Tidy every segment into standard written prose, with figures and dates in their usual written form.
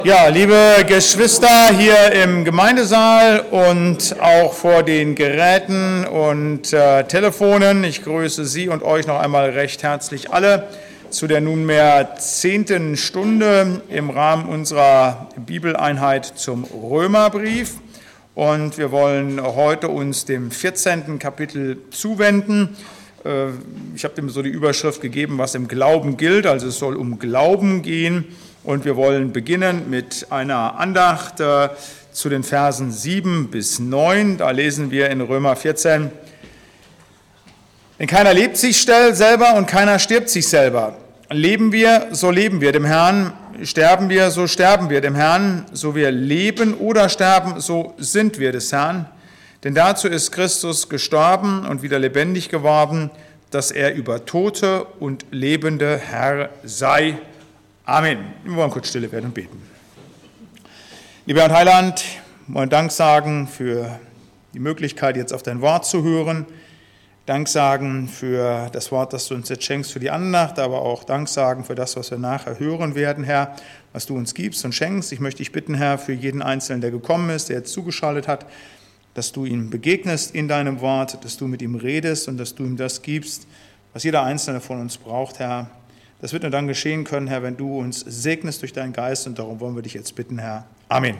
Ja, liebe Geschwister hier im Gemeindesaal und auch vor den Geräten und Telefonen, ich grüße Sie und euch noch einmal recht herzlich alle zu der nunmehr 10. Stunde im Rahmen unserer Bibeleinheit zum Römerbrief. Und wir wollen heute uns dem 14. Kapitel zuwenden. Ich habe dem so die Überschrift gegeben, was im Glauben gilt, also es soll um Glauben gehen. Und wir wollen beginnen mit einer Andacht zu den Versen 7 bis 9. Da lesen wir in Römer 14. Denn keiner lebt sich selber und keiner stirbt sich selber. Leben wir, so leben wir dem Herrn. Sterben wir, so sterben wir dem Herrn. So wir leben oder sterben, so sind wir des Herrn. Denn dazu ist Christus gestorben und wieder lebendig geworden, dass er über Tote und Lebende Herr sei. Amen. Wir wollen kurz stille werden und beten. Lieber Herr und Heiland, wir wollen Dank sagen für die Möglichkeit, jetzt auf dein Wort zu hören. Dank sagen für das Wort, das du uns jetzt schenkst, für die Andacht, aber auch Dank sagen für das, was wir nachher hören werden, Herr, was du uns gibst und schenkst. Ich möchte dich bitten, Herr, für jeden Einzelnen, der gekommen ist, der jetzt zugeschaltet hat, dass du ihm begegnest in deinem Wort, dass du mit ihm redest und dass du ihm das gibst, was jeder Einzelne von uns braucht, Herr. Das wird nur dann geschehen können, Herr, wenn du uns segnest durch deinen Geist, und darum wollen wir dich jetzt bitten, Herr. Amen.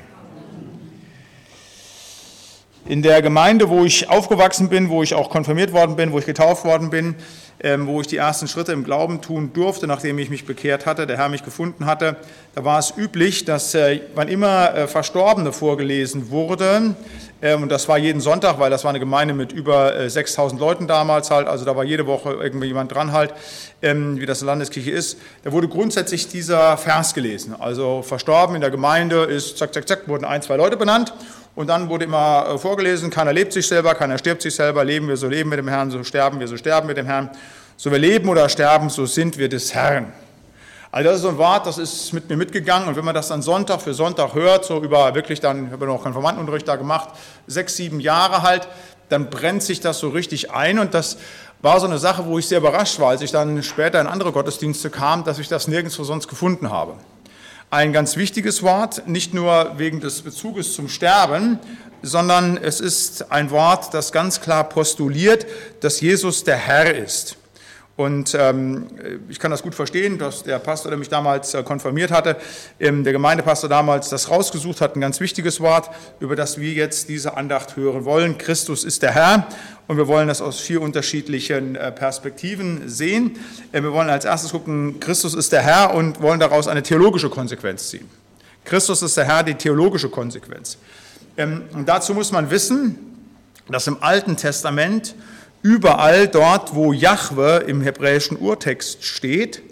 In der Gemeinde, wo ich aufgewachsen bin, wo ich auch konfirmiert worden bin, wo ich getauft worden bin, wo ich die ersten Schritte im Glauben tun durfte, nachdem ich mich bekehrt hatte, der Herr mich gefunden hatte, da war es üblich, dass wann immer Verstorbene vorgelesen wurde, und das war jeden Sonntag, weil das war eine Gemeinde mit über 6.000 Leuten damals halt, also da war jede Woche irgendwie jemand dran halt, wie das in der Landeskirche ist, da wurde grundsätzlich dieser Vers gelesen. Also verstorben in der Gemeinde ist, zack, zack, zack, wurden 1, 2 Leute benannt. Und dann wurde immer vorgelesen, keiner lebt sich selber, keiner stirbt sich selber, leben wir, so leben wir dem Herrn, so sterben wir dem Herrn. So wir leben oder sterben, so sind wir des Herrn. Also das ist so ein Wort, das ist mit mir mitgegangen, und wenn man das dann Sonntag für Sonntag hört, so über wirklich dann, ich habe noch Konfirmandenunterricht da gemacht, 6, 7 Jahre halt, dann brennt sich das so richtig ein, und das war so eine Sache, wo ich sehr überrascht war, als ich dann später in andere Gottesdienste kam, dass ich das nirgendwo sonst gefunden habe. Ein ganz wichtiges Wort, nicht nur wegen des Bezuges zum Sterben, sondern es ist ein Wort, das ganz klar postuliert, dass Jesus der Herr ist. Und ich kann das gut verstehen, dass der Pastor, der mich damals konfirmiert hatte, der Gemeindepastor damals das rausgesucht hat, ein ganz wichtiges Wort, über das wir jetzt diese Andacht hören wollen. Christus ist der Herr, und wir wollen das aus 4 unterschiedlichen Perspektiven sehen. Wir wollen als erstes gucken, Christus ist der Herr, und wollen daraus eine theologische Konsequenz ziehen. Christus ist der Herr, die theologische Konsequenz. Und dazu muss man wissen, dass im Alten Testament überall dort, wo Jahwe im hebräischen Urtext steht,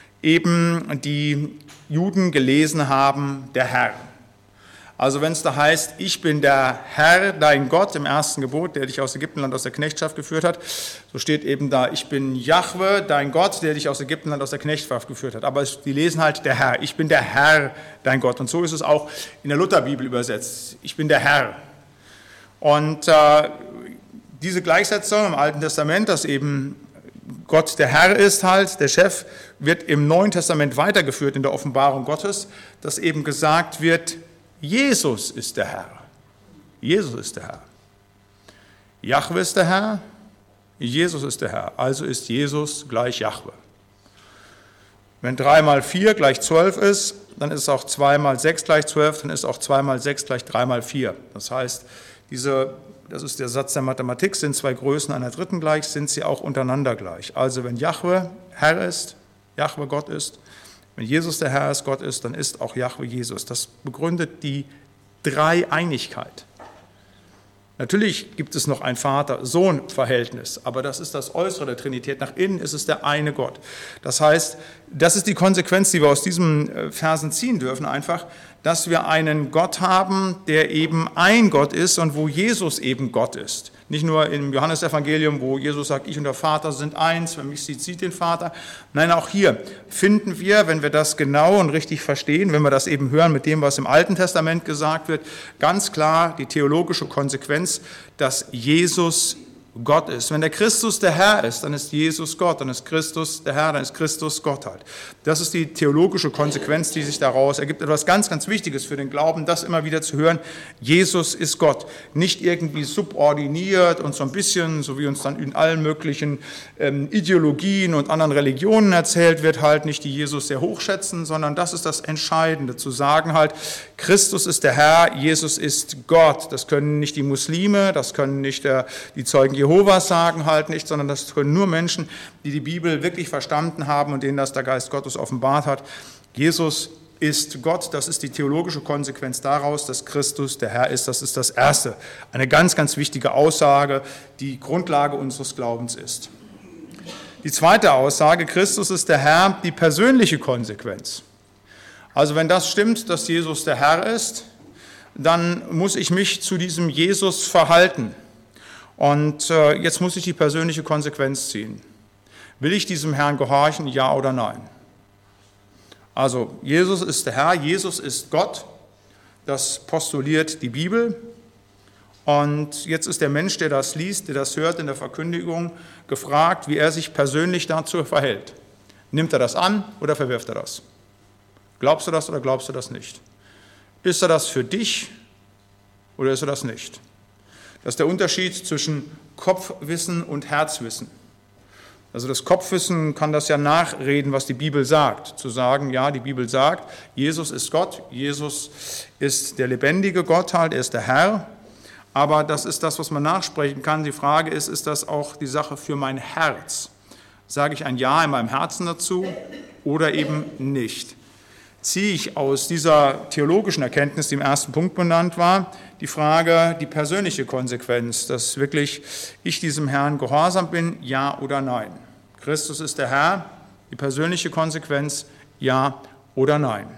eben die Juden gelesen haben, der Herr. Also wenn es da heißt, ich bin der Herr, dein Gott, im ersten Gebot, der dich aus Ägyptenland, aus der Knechtschaft geführt hat, so steht eben da, ich bin Jahwe, dein Gott, der dich aus Ägyptenland, aus der Knechtschaft geführt hat. Aber die lesen halt der Herr, ich bin der Herr, dein Gott. Und so ist es auch in der Lutherbibel übersetzt, ich bin der Herr. Und diese Gleichsetzung im Alten Testament, dass eben Gott der Herr ist halt, der Chef, wird im Neuen Testament weitergeführt in der Offenbarung Gottes, dass eben gesagt wird, Jesus ist der Herr. Jesus ist der Herr. Jahwe ist der Herr, Jesus ist der Herr. Also ist Jesus gleich Jahwe. Wenn 3 mal 4 gleich 12 ist, dann ist auch 2 mal 6 gleich 12, dann ist auch 2 mal 6 gleich 3 mal 4. Das heißt, das ist der Satz der Mathematik, sind 2 Größen einer dritten gleich, sind sie auch untereinander gleich. Also wenn Jahwe Herr ist, Jahwe Gott ist, wenn Jesus der Herr ist, Gott ist, dann ist auch Jahwe Jesus. Das begründet die Dreieinigkeit. Natürlich gibt es noch ein Vater-Sohn-Verhältnis, aber das ist das Äußere der Trinität. Nach innen ist es der eine Gott. Das heißt, das ist die Konsequenz, die wir aus diesen Versen ziehen dürfen, einfach, dass wir einen Gott haben, der eben ein Gott ist und wo Jesus eben Gott ist. Nicht nur im Johannesevangelium, wo Jesus sagt, ich und der Vater sind eins, wer mich sieht, sieht den Vater. Nein, auch hier finden wir, wenn wir das genau und richtig verstehen, wenn wir das eben hören mit dem, was im Alten Testament gesagt wird, ganz klar die theologische Konsequenz, dass Jesus Gott ist. Wenn der Christus der Herr ist, dann ist Jesus Gott, dann ist Christus der Herr, dann ist Christus Gott halt. Das ist die theologische Konsequenz, die sich daraus ergibt. Etwas ganz, ganz Wichtiges für den Glauben, das immer wieder zu hören, Jesus ist Gott. Nicht irgendwie subordiniert und so ein bisschen, so wie uns dann in allen möglichen Ideologien und anderen Religionen erzählt wird, halt nicht die Jesus sehr hochschätzen, sondern das ist das Entscheidende, zu sagen halt, Christus ist der Herr, Jesus ist Gott. Das können nicht die Muslime, das können nicht die Zeugen Jehovas sagen halt nicht, sondern das können nur Menschen, die die Bibel wirklich verstanden haben und denen das der Geist Gottes offenbart hat. Jesus ist Gott, das ist die theologische Konsequenz daraus, dass Christus der Herr ist. Das ist das Erste. Eine ganz, ganz wichtige Aussage, die Grundlage unseres Glaubens ist. Die zweite Aussage, Christus ist der Herr, die persönliche Konsequenz. Also wenn das stimmt, dass Jesus der Herr ist, dann muss ich mich zu diesem Jesus verhalten. Und jetzt muss ich die persönliche Konsequenz ziehen. Will ich diesem Herrn gehorchen, ja oder nein? Also Jesus ist der Herr, Jesus ist Gott, das postuliert die Bibel. Und jetzt ist der Mensch, der das liest, der das hört in der Verkündigung, gefragt, wie er sich persönlich dazu verhält. Nimmt er das an oder verwirft er das? Glaubst du das oder glaubst du das nicht? Ist er das für dich oder ist er das nicht? Das ist der Unterschied zwischen Kopfwissen und Herzwissen. Also das Kopfwissen kann das ja nachreden, was die Bibel sagt. Zu sagen, ja, die Bibel sagt, Jesus ist Gott, Jesus ist der lebendige Gott halt, er ist der Herr. Aber das ist das, was man nachsprechen kann. Die Frage ist das auch die Sache für mein Herz? Sage ich ein Ja in meinem Herzen dazu oder eben nicht? Ziehe ich aus dieser theologischen Erkenntnis, die im ersten Punkt benannt war, die Frage, die persönliche Konsequenz, dass wirklich ich diesem Herrn gehorsam bin, ja oder nein. Christus ist der Herr, die persönliche Konsequenz, ja oder nein.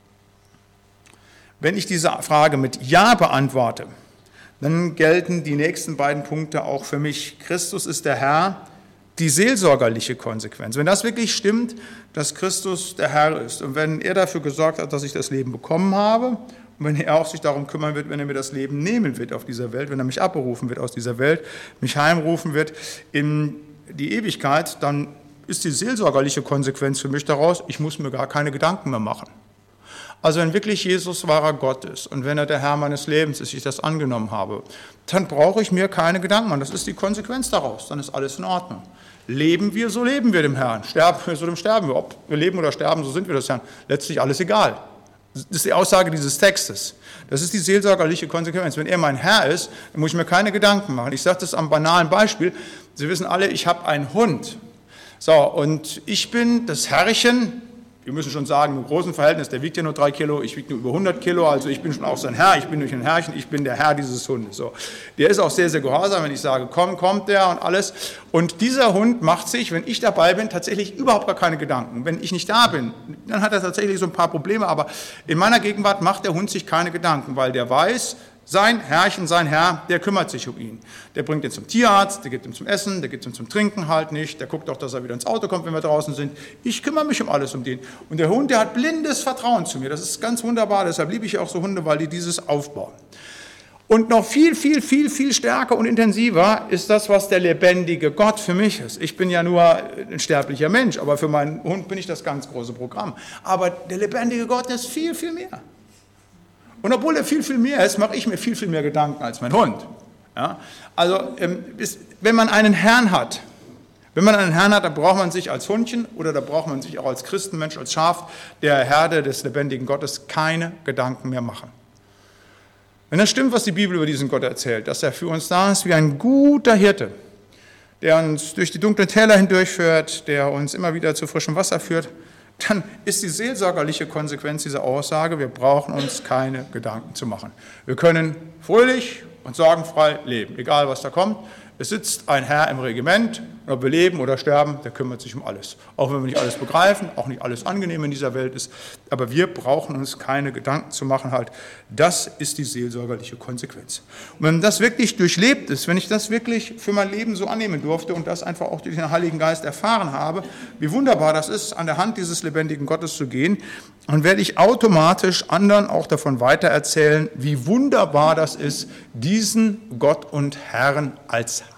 Wenn ich diese Frage mit Ja beantworte, dann gelten die nächsten beiden Punkte auch für mich. Christus ist der Herr, die seelsorgerliche Konsequenz. Wenn das wirklich stimmt, dass Christus der Herr ist und wenn er dafür gesorgt hat, dass ich das Leben bekommen habe und wenn er auch sich darum kümmern wird, wenn er mir das Leben nehmen wird auf dieser Welt, wenn er mich abberufen wird aus dieser Welt, mich heimrufen wird in die Ewigkeit, dann ist die seelsorgerliche Konsequenz für mich daraus, ich muss mir gar keine Gedanken mehr machen. Also wenn wirklich Jesus wahrer Gott ist und wenn er der Herr meines Lebens ist, ich das angenommen habe, dann brauche ich mir keine Gedanken machen. Das ist die Konsequenz daraus, dann ist alles in Ordnung. Leben wir, so leben wir dem Herrn. Sterben wir, so dem sterben wir. Ob wir leben oder sterben, so sind wir des Herrn. Letztlich alles egal. Das ist die Aussage dieses Textes. Das ist die seelsorgerliche Konsequenz. Wenn er mein Herr ist, dann muss ich mir keine Gedanken machen. Ich sage das am banalen Beispiel. Sie wissen alle, ich habe einen Hund. So, und ich bin das Herrchen. Wir müssen schon sagen, im großen Verhältnis, der wiegt ja nur 3 Kilo, ich wiege nur über 100 Kilo, also ich bin schon auch sein Herr, ich bin nicht ein Herrchen, ich bin der Herr dieses Hundes. So. Der ist auch sehr, sehr gehorsam, wenn ich sage, komm, kommt der und alles. Und dieser Hund macht sich, wenn ich dabei bin, tatsächlich überhaupt gar keine Gedanken. Wenn ich nicht da bin, dann hat er tatsächlich so ein paar Probleme, aber in meiner Gegenwart macht der Hund sich keine Gedanken, weil der weiß, sein Herrchen, sein Herr, der kümmert sich um ihn. Der bringt ihn zum Tierarzt, der gibt ihm zum Essen, der gibt ihm zum Trinken halt nicht, der guckt auch, dass er wieder ins Auto kommt, wenn wir draußen sind. Ich kümmere mich um alles um den. Und der Hund, der hat blindes Vertrauen zu mir. Das ist ganz wunderbar, deshalb liebe ich auch so Hunde, weil die dieses aufbauen. Und noch viel, viel, viel, viel stärker und intensiver ist das, was der lebendige Gott für mich ist. Ich bin ja nur ein sterblicher Mensch, aber für meinen Hund bin ich das ganz große Programm. Aber der lebendige Gott ist viel, viel mehr. Und obwohl er viel, viel mehr ist, mache ich mir viel, viel mehr Gedanken als mein Hund. Ja? Also wenn man einen Herrn hat, dann braucht man sich als Hundchen oder da braucht man sich auch als Christenmensch, als Schaf der Herde des lebendigen Gottes keine Gedanken mehr machen. Wenn das stimmt, was die Bibel über diesen Gott erzählt, dass er für uns da ist wie ein guter Hirte, der uns durch die dunklen Täler hindurchführt, der uns immer wieder zu frischem Wasser führt, dann ist die seelsorgerliche Konsequenz dieser Aussage, wir brauchen uns keine Gedanken zu machen. Wir können fröhlich und sorgenfrei leben, egal was da kommt. Es sitzt ein Herr im Regiment, ob wir leben oder sterben, der kümmert sich um alles. Auch wenn wir nicht alles begreifen, auch nicht alles angenehm in dieser Welt ist, aber wir brauchen uns keine Gedanken zu machen halt. Das ist die seelsorgerliche Konsequenz. Und wenn das wirklich durchlebt ist, wenn ich das wirklich für mein Leben so annehmen durfte und das einfach auch durch den Heiligen Geist erfahren habe, wie wunderbar das ist, an der Hand dieses lebendigen Gottes zu gehen, dann werde ich automatisch anderen auch davon weitererzählen, wie wunderbar das ist, diesen Gott und Herrn als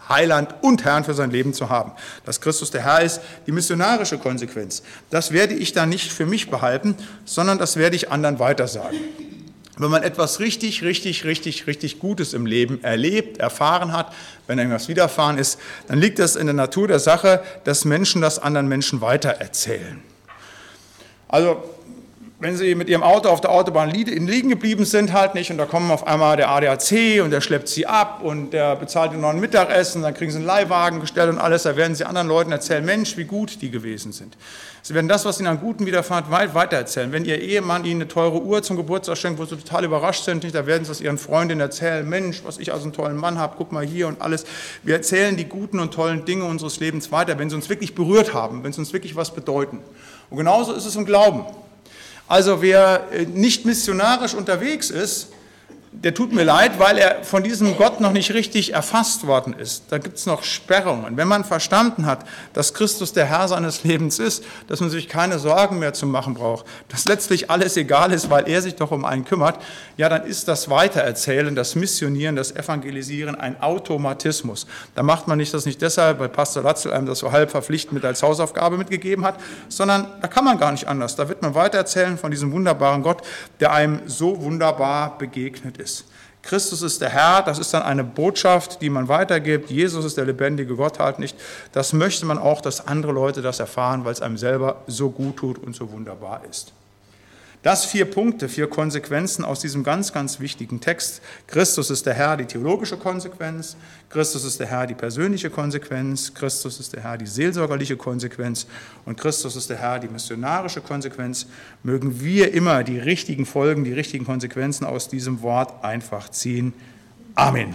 Heiland und Herrn für sein Leben zu haben. Dass Christus der Herr ist, die missionarische Konsequenz. Das werde ich dann nicht für mich behalten, sondern das werde ich anderen weitersagen. Wenn man etwas richtig Gutes im Leben erlebt, erfahren hat, wenn irgendwas widerfahren ist, dann liegt es in der Natur der Sache, dass Menschen das anderen Menschen weitererzählen. Also, wenn Sie mit Ihrem Auto auf der Autobahn liegen geblieben sind, halt nicht, und da kommt auf einmal der ADAC und der schleppt Sie ab und der bezahlt Ihnen noch ein Mittagessen, dann kriegen Sie einen Leihwagen gestellt und alles, da werden Sie anderen Leuten erzählen, Mensch, wie gut die gewesen sind. Sie werden das, was Ihnen an Guten widerfahrt, weit weitererzählen. Wenn Ihr Ehemann Ihnen eine teure Uhr zum Geburtstag schenkt, wo Sie total überrascht sind, nicht, da werden Sie es Ihren Freundinnen erzählen, Mensch, was ich als einen tollen Mann habe, guck mal hier und alles. Wir erzählen die guten und tollen Dinge unseres Lebens weiter, wenn sie uns wirklich berührt haben, wenn sie uns wirklich was bedeuten. Und genauso ist es im Glauben. Also wer nicht missionarisch unterwegs ist, der tut mir leid, weil er von diesem Gott noch nicht richtig erfasst worden ist. Da gibt es noch Sperrungen. Wenn man verstanden hat, dass Christus der Herr seines Lebens ist, dass man sich keine Sorgen mehr zu machen braucht, dass letztlich alles egal ist, weil er sich doch um einen kümmert, ja, dann ist das Weitererzählen, das Missionieren, das Evangelisieren ein Automatismus. Da macht man das nicht deshalb, weil Pastor Latzel einem das so halb verpflichtend mit als Hausaufgabe mitgegeben hat, sondern da kann man gar nicht anders. Da wird man weitererzählen von diesem wunderbaren Gott, der einem so wunderbar begegnet ist. Christus ist der Herr, das ist dann eine Botschaft, die man weitergibt. Jesus ist der lebendige Gott halt nicht. Das möchte man auch, dass andere Leute das erfahren, weil es einem selber so gut tut und so wunderbar ist. Das 4 Punkte, 4 Konsequenzen aus diesem ganz wichtigen Text. Christus ist der Herr, die theologische Konsequenz. Christus ist der Herr, die persönliche Konsequenz. Christus ist der Herr, die seelsorgerliche Konsequenz. Und Christus ist der Herr, die missionarische Konsequenz. Mögen wir immer die richtigen Folgen, die richtigen Konsequenzen aus diesem Wort einfach ziehen. Amen.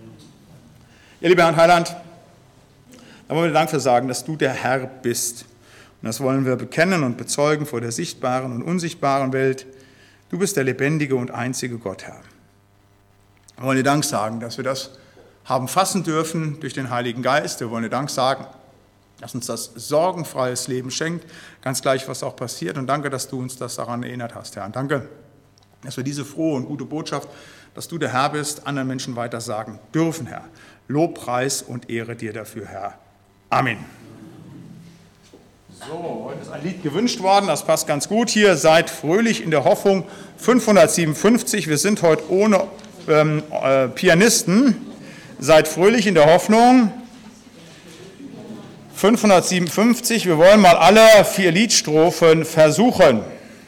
Ja, lieber Herr Heiland, da wollen wir Dank für sagen, dass du der Herr bist. Und das wollen wir bekennen und bezeugen vor der sichtbaren und unsichtbaren Welt. Du bist der lebendige und einzige Gott, Herr. Wir wollen dir Dank sagen, dass wir das haben fassen dürfen durch den Heiligen Geist. Wir wollen dir Dank sagen, dass uns das sorgenfreies Leben schenkt, ganz gleich, was auch passiert. Und danke, dass du uns das daran erinnert hast, Herr. Und danke, dass wir diese frohe und gute Botschaft, dass du der Herr bist, anderen Menschen weiter sagen dürfen, Herr. Lob, Preis und Ehre dir dafür, Herr. Amen. So, heute ist ein Lied gewünscht worden, das passt ganz gut hier. Seid fröhlich in der Hoffnung, 557. Wir sind heute ohne Pianisten. Seid fröhlich in der Hoffnung, 557. Wir wollen mal alle 4 Liedstrophen versuchen.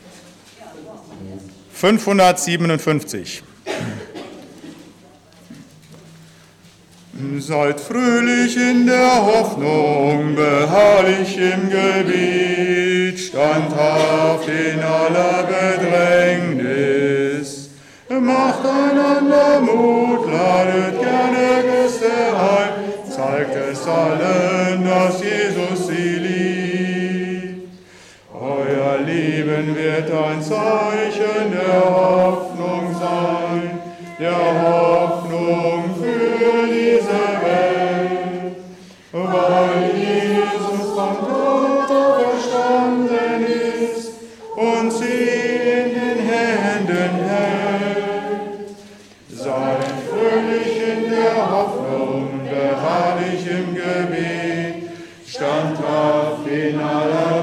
557. Seid fröhlich in der Hoffnung, beharrlich im Gebet, standhaft in aller Bedrängnis. Macht einander Mut, ladet gerne Gäste ein, zeigt es allen, dass Jesus sie liebt. Euer Leben wird ein Zeichen der Hoffnung sein, der Hoffnung für diese Welt, weil Jesus vom Tod auferstanden ist und sie in den Händen hält. Seid fröhlich in der Hoffnung, beharrlich im Gebet, standhaft in aller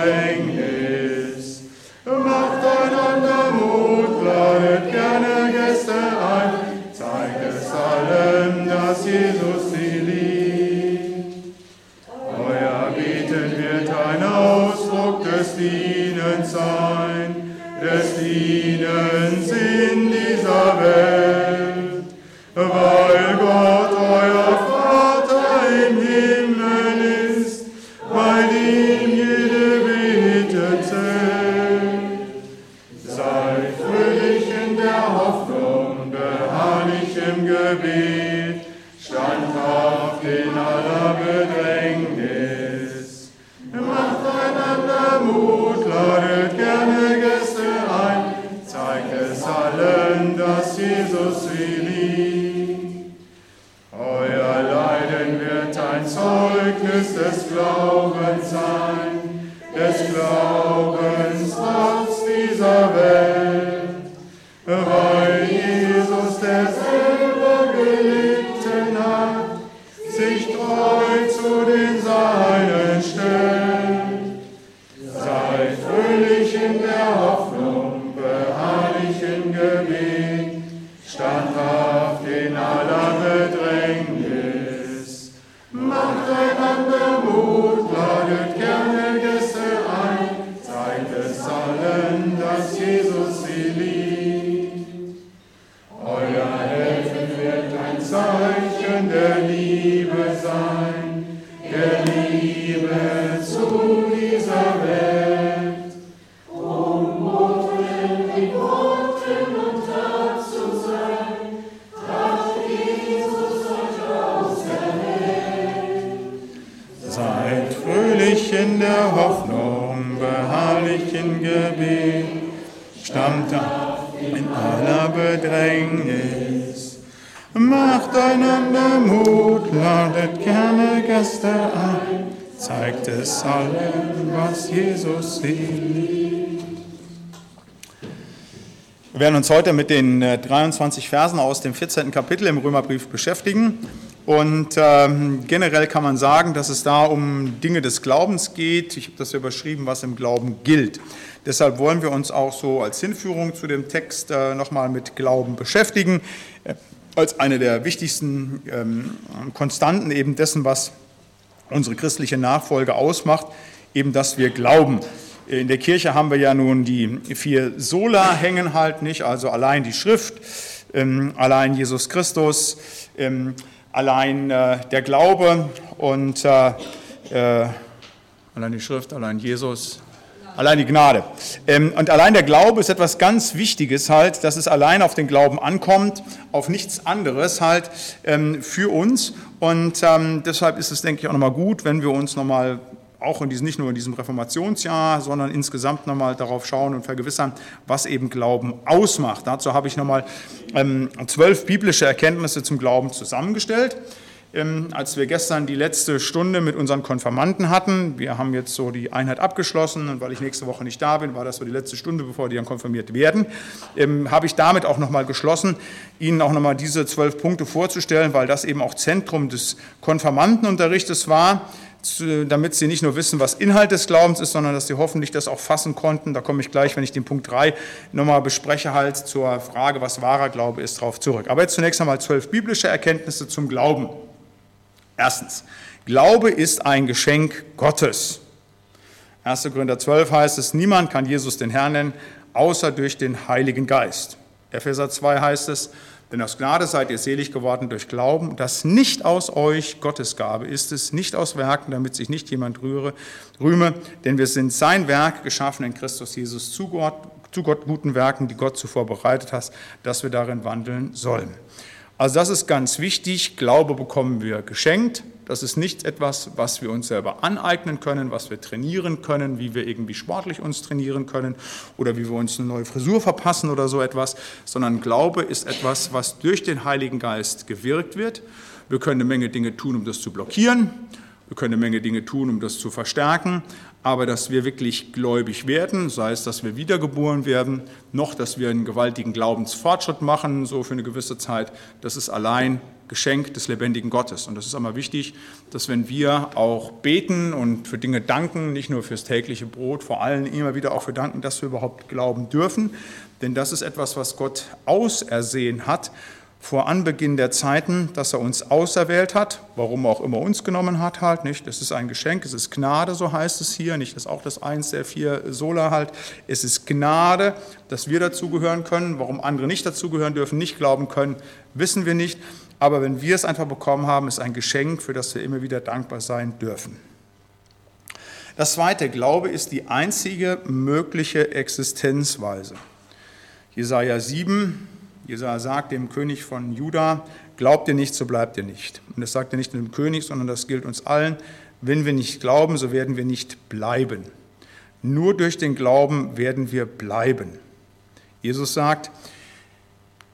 Bedrängnis. Macht einander Mut, ladet gerne Gäste ein, zeigt es allen, dass Jesus sie liebt. Euer Beten wird ein Ausdruck des Dienens sein, des Dienens in dieser Welt, weil Gott euer Vater im Himmel ist, bei dem jede Bitte zählt. Seid fröhlich in der Hoffnung, beharrlich im Gebet, standhaft in aller Bedrängnis. Macht einander Mut, ladet gerne Gäste ein, zeigt es allen, dass Jesus sie liebt. Euer Leiden wird ein Zeugnis des Glaubens sein, des Glaubens trotz dieser Welt, weil Jesus, der selber gelitten hat, Gebet, standhaft in aller Bedrängnis. Macht einander Mut, ladet gerne Gäste ein, zeigt es allen, dass Jesus sie liebt. Euer Helfen wird ein Zeichen der Liebe sein, der Liebe zu dieser Welt. Um Mutter in Worten und Tat zu sein, hat Jesus euch auserwählt. Seid fröhlich in der Hoffnung, beharrlich im Gebet, standhaft in aller Bedrängnis. Macht einander Mut, ladet gerne Gäste ein, zeigt es allen, was Jesus sie liebt. Wir werden uns heute mit den 23 Versen aus dem 14. Kapitel im Römerbrief beschäftigen. Und generell kann man sagen, dass es da um Dinge des Glaubens geht. Ich habe das überschrieben, was im Glauben gilt. Deshalb wollen wir uns auch so als Hinführung zu dem Text nochmal mit Glauben beschäftigen, als eine der wichtigsten Konstanten eben dessen, was unsere christliche Nachfolge ausmacht, eben, dass wir glauben. In der Kirche haben wir ja nun die 4 Sola hängen halt nicht, also allein die Schrift, allein Jesus Christus, allein der Glaube und allein die Schrift, allein Jesus, allein die Gnade. Und allein der Glaube ist etwas ganz Wichtiges halt, dass es allein auf den Glauben ankommt, auf nichts anderes halt für uns. Und deshalb ist es, denke ich, auch nochmal gut, wenn wir uns nochmal auch nicht nur in diesem Reformationsjahr, sondern insgesamt nochmal darauf schauen und vergewissern, was eben Glauben ausmacht. Dazu habe ich nochmal 12 biblische Erkenntnisse zum Glauben zusammengestellt. Als wir gestern die letzte Stunde mit unseren Konfirmanden hatten, wir haben jetzt so die Einheit abgeschlossen und weil ich nächste Woche nicht da bin, war das so die letzte Stunde, bevor die dann konfirmiert werden, habe ich damit auch nochmal geschlossen, Ihnen auch nochmal diese 12 Punkte vorzustellen, weil das eben auch Zentrum des Konfirmandenunterrichtes war, damit Sie nicht nur wissen, was Inhalt des Glaubens ist, sondern dass Sie hoffentlich das auch fassen konnten. Da komme ich gleich, wenn ich den Punkt 3 nochmal bespreche, halt zur Frage, was wahrer Glaube ist, darauf zurück. Aber jetzt zunächst einmal 12 biblische Erkenntnisse zum Glauben. Erstens, Glaube ist ein Geschenk Gottes. 1. Korinther 12 heißt es, niemand kann Jesus den Herrn nennen, außer durch den Heiligen Geist. Epheser 2 heißt es, denn aus Gnade seid ihr selig geworden durch Glauben, das nicht aus euch, Gottes Gabe ist es, nicht aus Werken, damit sich nicht jemand rühme, denn wir sind sein Werk, geschaffen in Christus Jesus zu Gott guten Werken, die Gott zuvor bereitet hat, dass wir darin wandeln sollen. Also das ist ganz wichtig, Glaube bekommen wir geschenkt. Das ist nicht etwas, was wir uns selber aneignen können, was wir trainieren können, wie wir irgendwie sportlich uns trainieren können oder wie wir uns eine neue Frisur verpassen oder so etwas, sondern Glaube ist etwas, was durch den Heiligen Geist gewirkt wird. Wir können eine Menge Dinge tun, um das zu blockieren. Wir können eine Menge Dinge tun, um das zu verstärken, aber dass wir wirklich gläubig werden, sei es, dass wir wiedergeboren werden, noch, dass wir einen gewaltigen Glaubensfortschritt machen, so für eine gewisse Zeit, das ist allein Geschenk des lebendigen Gottes. Und das ist einmal wichtig, dass wenn wir auch beten und für Dinge danken, nicht nur fürs tägliche Brot, vor allem immer wieder auch für danken, dass wir überhaupt glauben dürfen, denn das ist etwas, was Gott ausersehen hat, vor Anbeginn der Zeiten, dass er uns auserwählt hat, warum er auch immer uns genommen hat halt, nicht? Es ist ein Geschenk, es ist Gnade, so heißt es hier, nicht? Das ist auch das eins der 4 Sola halt. Es ist Gnade, dass wir dazugehören können, warum andere nicht dazugehören dürfen, nicht glauben können, wissen wir nicht. Aber wenn wir es einfach bekommen haben, ist ein Geschenk, für das wir immer wieder dankbar sein dürfen. Das zweite, Glaube ist die einzige mögliche Existenzweise. Jesaja 7, Jesaja sagt dem König von Juda, glaubt ihr nicht, so bleibt ihr nicht. Und das sagt er nicht nur dem König, sondern das gilt uns allen. Wenn wir nicht glauben, so werden wir nicht bleiben. Nur durch den Glauben werden wir bleiben. Jesus sagt,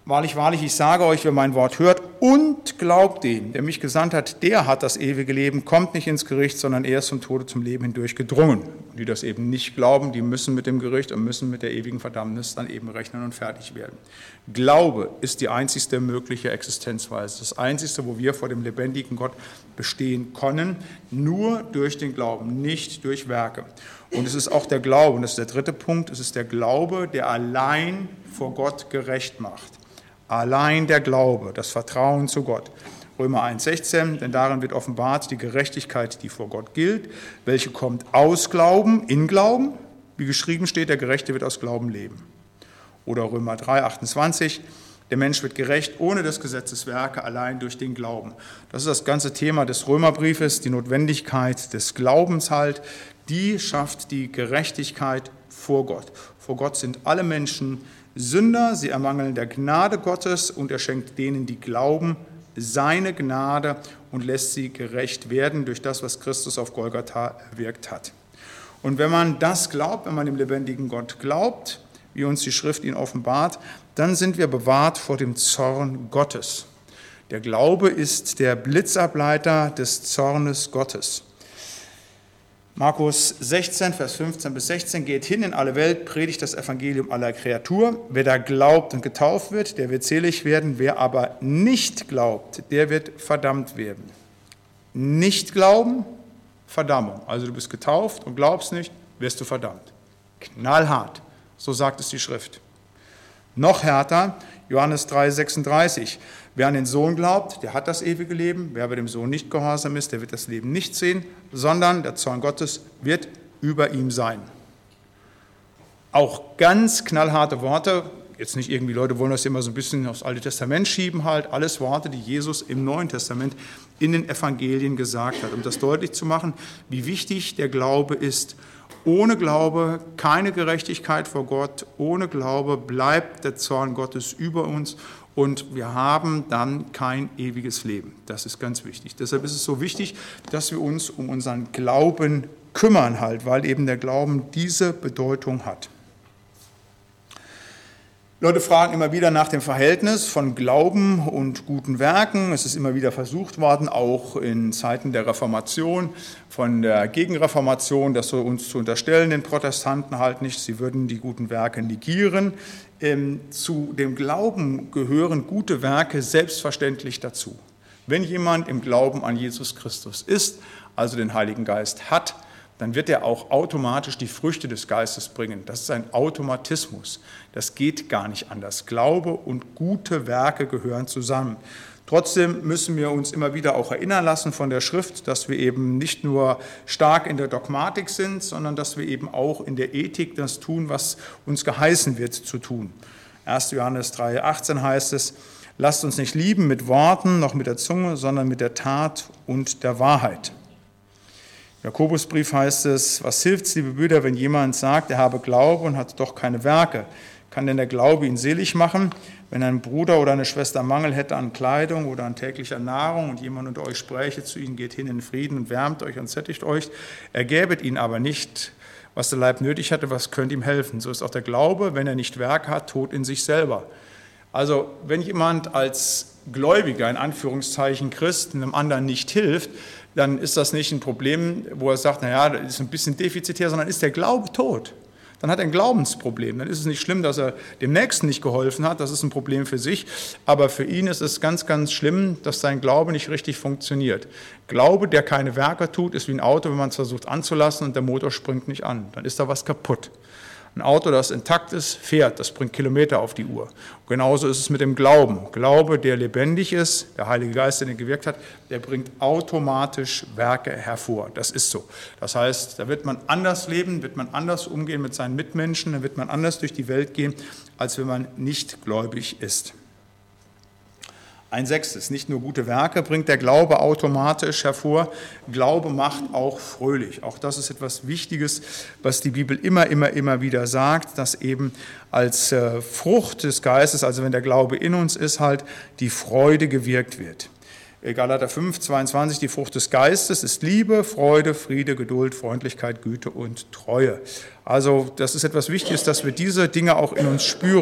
Wahrlich, wahrlich, ich sage euch, wer mein Wort hört und glaubt dem, der mich gesandt hat, der hat das ewige Leben, kommt nicht ins Gericht, sondern er ist vom Tode zum Leben hindurch gedrungen. Und die das eben nicht glauben, die müssen mit dem Gericht und müssen mit der ewigen Verdammnis dann eben rechnen und fertig werden. Glaube ist die einzigste mögliche Existenzweise, das einzigste, wo wir vor dem lebendigen Gott bestehen können, nur durch den Glauben, nicht durch Werke. Und es ist auch der Glaube, und das ist der dritte Punkt, es ist der Glaube, der allein vor Gott gerecht macht. Allein der Glaube, das Vertrauen zu Gott. Römer 1,16, denn darin wird offenbart die Gerechtigkeit, die vor Gott gilt, welche kommt aus Glauben, in Glauben, wie geschrieben steht, der Gerechte wird aus Glauben leben. Oder Römer 3,28, der Mensch wird gerecht ohne des Gesetzes Werke, allein durch den Glauben. Das ist das ganze Thema des Römerbriefes, die Notwendigkeit des Glaubens halt, die schafft die Gerechtigkeit vor Gott. Vor Gott sind alle Menschen Sünder, sie ermangeln der Gnade Gottes und er schenkt denen, die glauben, seine Gnade und lässt sie gerecht werden durch das, was Christus auf Golgatha erwirkt hat. Und wenn man das glaubt, wenn man dem lebendigen Gott glaubt, wie uns die Schrift ihn offenbart, dann sind wir bewahrt vor dem Zorn Gottes. Der Glaube ist der Blitzableiter des Zornes Gottes. Markus 16, Vers 15 bis 16, geht hin in alle Welt, predigt das Evangelium aller Kreatur. Wer da glaubt und getauft wird, der wird selig werden. Wer aber nicht glaubt, der wird verdammt werden. Nicht glauben, Verdammung. Also du bist getauft und glaubst nicht, wirst du verdammt. Knallhart, so sagt es die Schrift. Noch härter, Johannes 3, 36. Wer an den Sohn glaubt, der hat das ewige Leben. Wer aber dem Sohn nicht gehorsam ist, der wird das Leben nicht sehen, sondern der Zorn Gottes wird über ihm sein. Auch ganz knallharte Worte. Jetzt nicht irgendwie, Leute wollen das immer so ein bisschen aufs Alte Testament schieben halt. Alles Worte, die Jesus im Neuen Testament in den Evangelien gesagt hat, um das deutlich zu machen, wie wichtig der Glaube ist. Ohne Glaube keine Gerechtigkeit vor Gott. Ohne Glaube bleibt der Zorn Gottes über uns. Und wir haben dann kein ewiges Leben. Das ist ganz wichtig. Deshalb ist es so wichtig, dass wir uns um unseren Glauben kümmern, halt, weil eben der Glauben diese Bedeutung hat. Leute fragen immer wieder nach dem Verhältnis von Glauben und guten Werken. Es ist immer wieder versucht worden, auch in Zeiten der Reformation, von der Gegenreformation, das so uns zu unterstellen, den Protestanten halt nicht, sie würden die guten Werke negieren. Zu dem Glauben gehören gute Werke selbstverständlich dazu. Wenn jemand im Glauben an Jesus Christus ist, also den Heiligen Geist hat, dann wird er auch automatisch die Früchte des Geistes bringen. Das ist ein Automatismus. Das geht gar nicht anders. Glaube und gute Werke gehören zusammen. Trotzdem müssen wir uns immer wieder auch erinnern lassen von der Schrift, dass wir eben nicht nur stark in der Dogmatik sind, sondern dass wir eben auch in der Ethik das tun, was uns geheißen wird zu tun. 1. Johannes 3,18 heißt es, lasst uns nicht lieben mit Worten noch mit der Zunge, sondern mit der Tat und der Wahrheit. Im Jakobusbrief heißt es, was hilft's, liebe Brüder, wenn jemand sagt, er habe Glaube und hat doch keine Werke? Kann denn der Glaube ihn selig machen? Wenn ein Bruder oder eine Schwester Mangel hätte an Kleidung oder an täglicher Nahrung und jemand unter euch spräche zu ihnen, geht hin in Frieden und wärmt euch und sättigt euch, ergäbet ihn aber nicht, was der Leib nötig hatte, was könnte ihm helfen? So ist auch der Glaube, wenn er nicht Werke hat, tot in sich selber. Also wenn jemand als Gläubiger, in Anführungszeichen Christ, einem anderen nicht hilft, dann ist das nicht ein Problem, wo er sagt, naja, das ist ein bisschen defizitär, sondern ist der Glaube tot. Dann hat er ein Glaubensproblem. Dann ist es nicht schlimm, dass er dem Nächsten nicht geholfen hat, das ist ein Problem für sich, aber für ihn ist es ganz, ganz schlimm, dass sein Glaube nicht richtig funktioniert. Glaube, der keine Werke tut, ist wie ein Auto, wenn man es versucht anzulassen und der Motor springt nicht an. Dann ist da was kaputt. Ein Auto, das intakt ist, fährt, das bringt Kilometer auf die Uhr. Genauso ist es mit dem Glauben. Glaube, der lebendig ist, der Heilige Geist, der gewirkt hat, der bringt automatisch Werke hervor. Das ist so. Das heißt, da wird man anders leben, wird man anders umgehen mit seinen Mitmenschen, da wird man anders durch die Welt gehen, als wenn man nicht gläubig ist. Ein Sechstes, nicht nur gute Werke bringt der Glaube automatisch hervor, Glaube macht auch fröhlich. Auch das ist etwas Wichtiges, was die Bibel immer wieder sagt, dass eben als Frucht des Geistes, also wenn der Glaube in uns ist, halt die Freude gewirkt wird. Galater 5, 22, die Frucht des Geistes ist Liebe, Freude, Friede, Geduld, Freundlichkeit, Güte und Treue. Also das ist etwas Wichtiges, dass wir diese Dinge auch in uns spüren.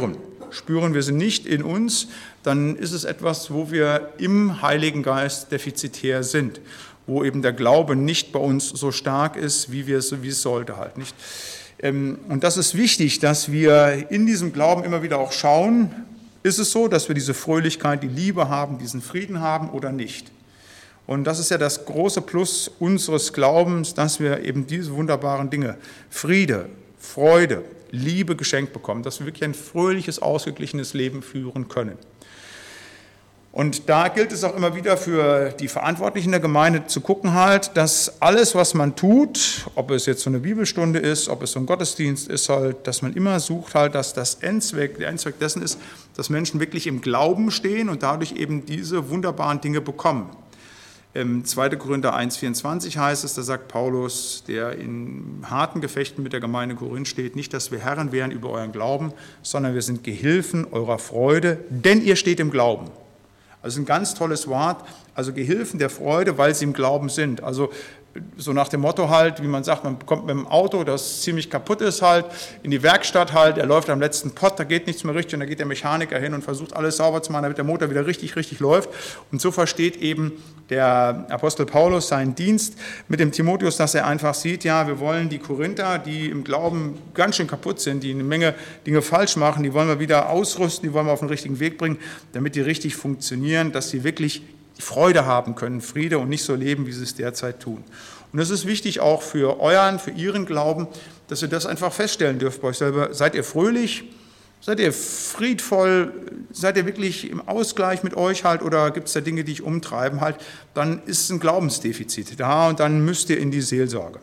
spüren, wir sind nicht in uns, dann ist es etwas, wo wir im Heiligen Geist defizitär sind, wo eben der Glaube nicht bei uns so stark ist, wie es sollte halt nicht. Und das ist wichtig, dass wir in diesem Glauben immer wieder auch schauen, ist es so, dass wir diese Fröhlichkeit, die Liebe haben, diesen Frieden haben oder nicht. Und das ist ja das große Plus unseres Glaubens, dass wir eben diese wunderbaren Dinge, Friede, Freude, Liebe geschenkt bekommen, dass wir wirklich ein fröhliches, ausgeglichenes Leben führen können. Und da gilt es auch immer wieder für die Verantwortlichen der Gemeinde zu gucken halt, dass alles, was man tut, ob es jetzt so eine Bibelstunde ist, ob es so ein Gottesdienst ist halt, dass man immer sucht halt, dass der Endzweck dessen ist, dass Menschen wirklich im Glauben stehen und dadurch eben diese wunderbaren Dinge bekommen. Im 2. Korinther 1,24 heißt es, da sagt Paulus, der in harten Gefechten mit der Gemeinde Korinth steht, nicht, dass wir Herren wären über euren Glauben, sondern wir sind Gehilfen eurer Freude, denn ihr steht im Glauben. Also ein ganz tolles Wort, also Gehilfen der Freude, weil sie im Glauben sind. Also so nach dem Motto halt, wie man sagt, man kommt mit dem Auto, das ziemlich kaputt ist halt, in die Werkstatt halt, er läuft am letzten Pott, da geht nichts mehr richtig und da geht der Mechaniker hin und versucht alles sauber zu machen, damit der Motor wieder richtig läuft. Und so versteht eben der Apostel Paulus seinen Dienst mit dem Timotheus, dass er einfach sieht, ja, wir wollen die Korinther, die im Glauben ganz schön kaputt sind, die eine Menge Dinge falsch machen, die wollen wir wieder ausrüsten, die wollen wir auf den richtigen Weg bringen, damit die richtig funktionieren, dass sie wirklich Freude haben können, Friede und nicht so leben, wie sie es derzeit tun. Und das ist wichtig auch für Ihren Glauben, dass ihr das einfach feststellen dürft bei euch selber. Seid ihr fröhlich? Seid ihr friedvoll? Seid ihr wirklich im Ausgleich mit euch halt? Oder gibt es da Dinge, die euch umtreiben halt? Dann ist ein Glaubensdefizit da und dann müsst ihr in die Seelsorge.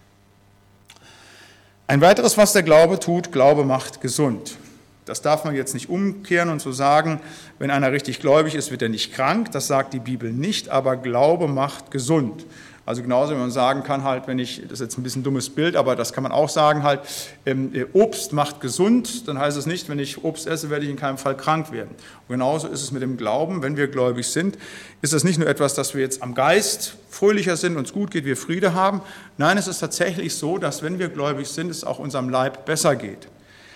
Ein weiteres, was der Glaube tut, Glaube macht gesund. Das darf man jetzt nicht umkehren und so sagen, wenn einer richtig gläubig ist, wird er nicht krank. Das sagt die Bibel nicht, aber Glaube macht gesund. Also genauso wie man sagen kann halt, das ist jetzt ein bisschen ein dummes Bild, aber das kann man auch sagen halt, Obst macht gesund, dann heißt es nicht, wenn ich Obst esse, werde ich in keinem Fall krank werden. Und genauso ist es mit dem Glauben, wenn wir gläubig sind, ist es nicht nur etwas, dass wir jetzt am Geist fröhlicher sind, uns gut geht, wir Friede haben. Nein, es ist tatsächlich so, dass wenn wir gläubig sind, es auch unserem Leib besser geht.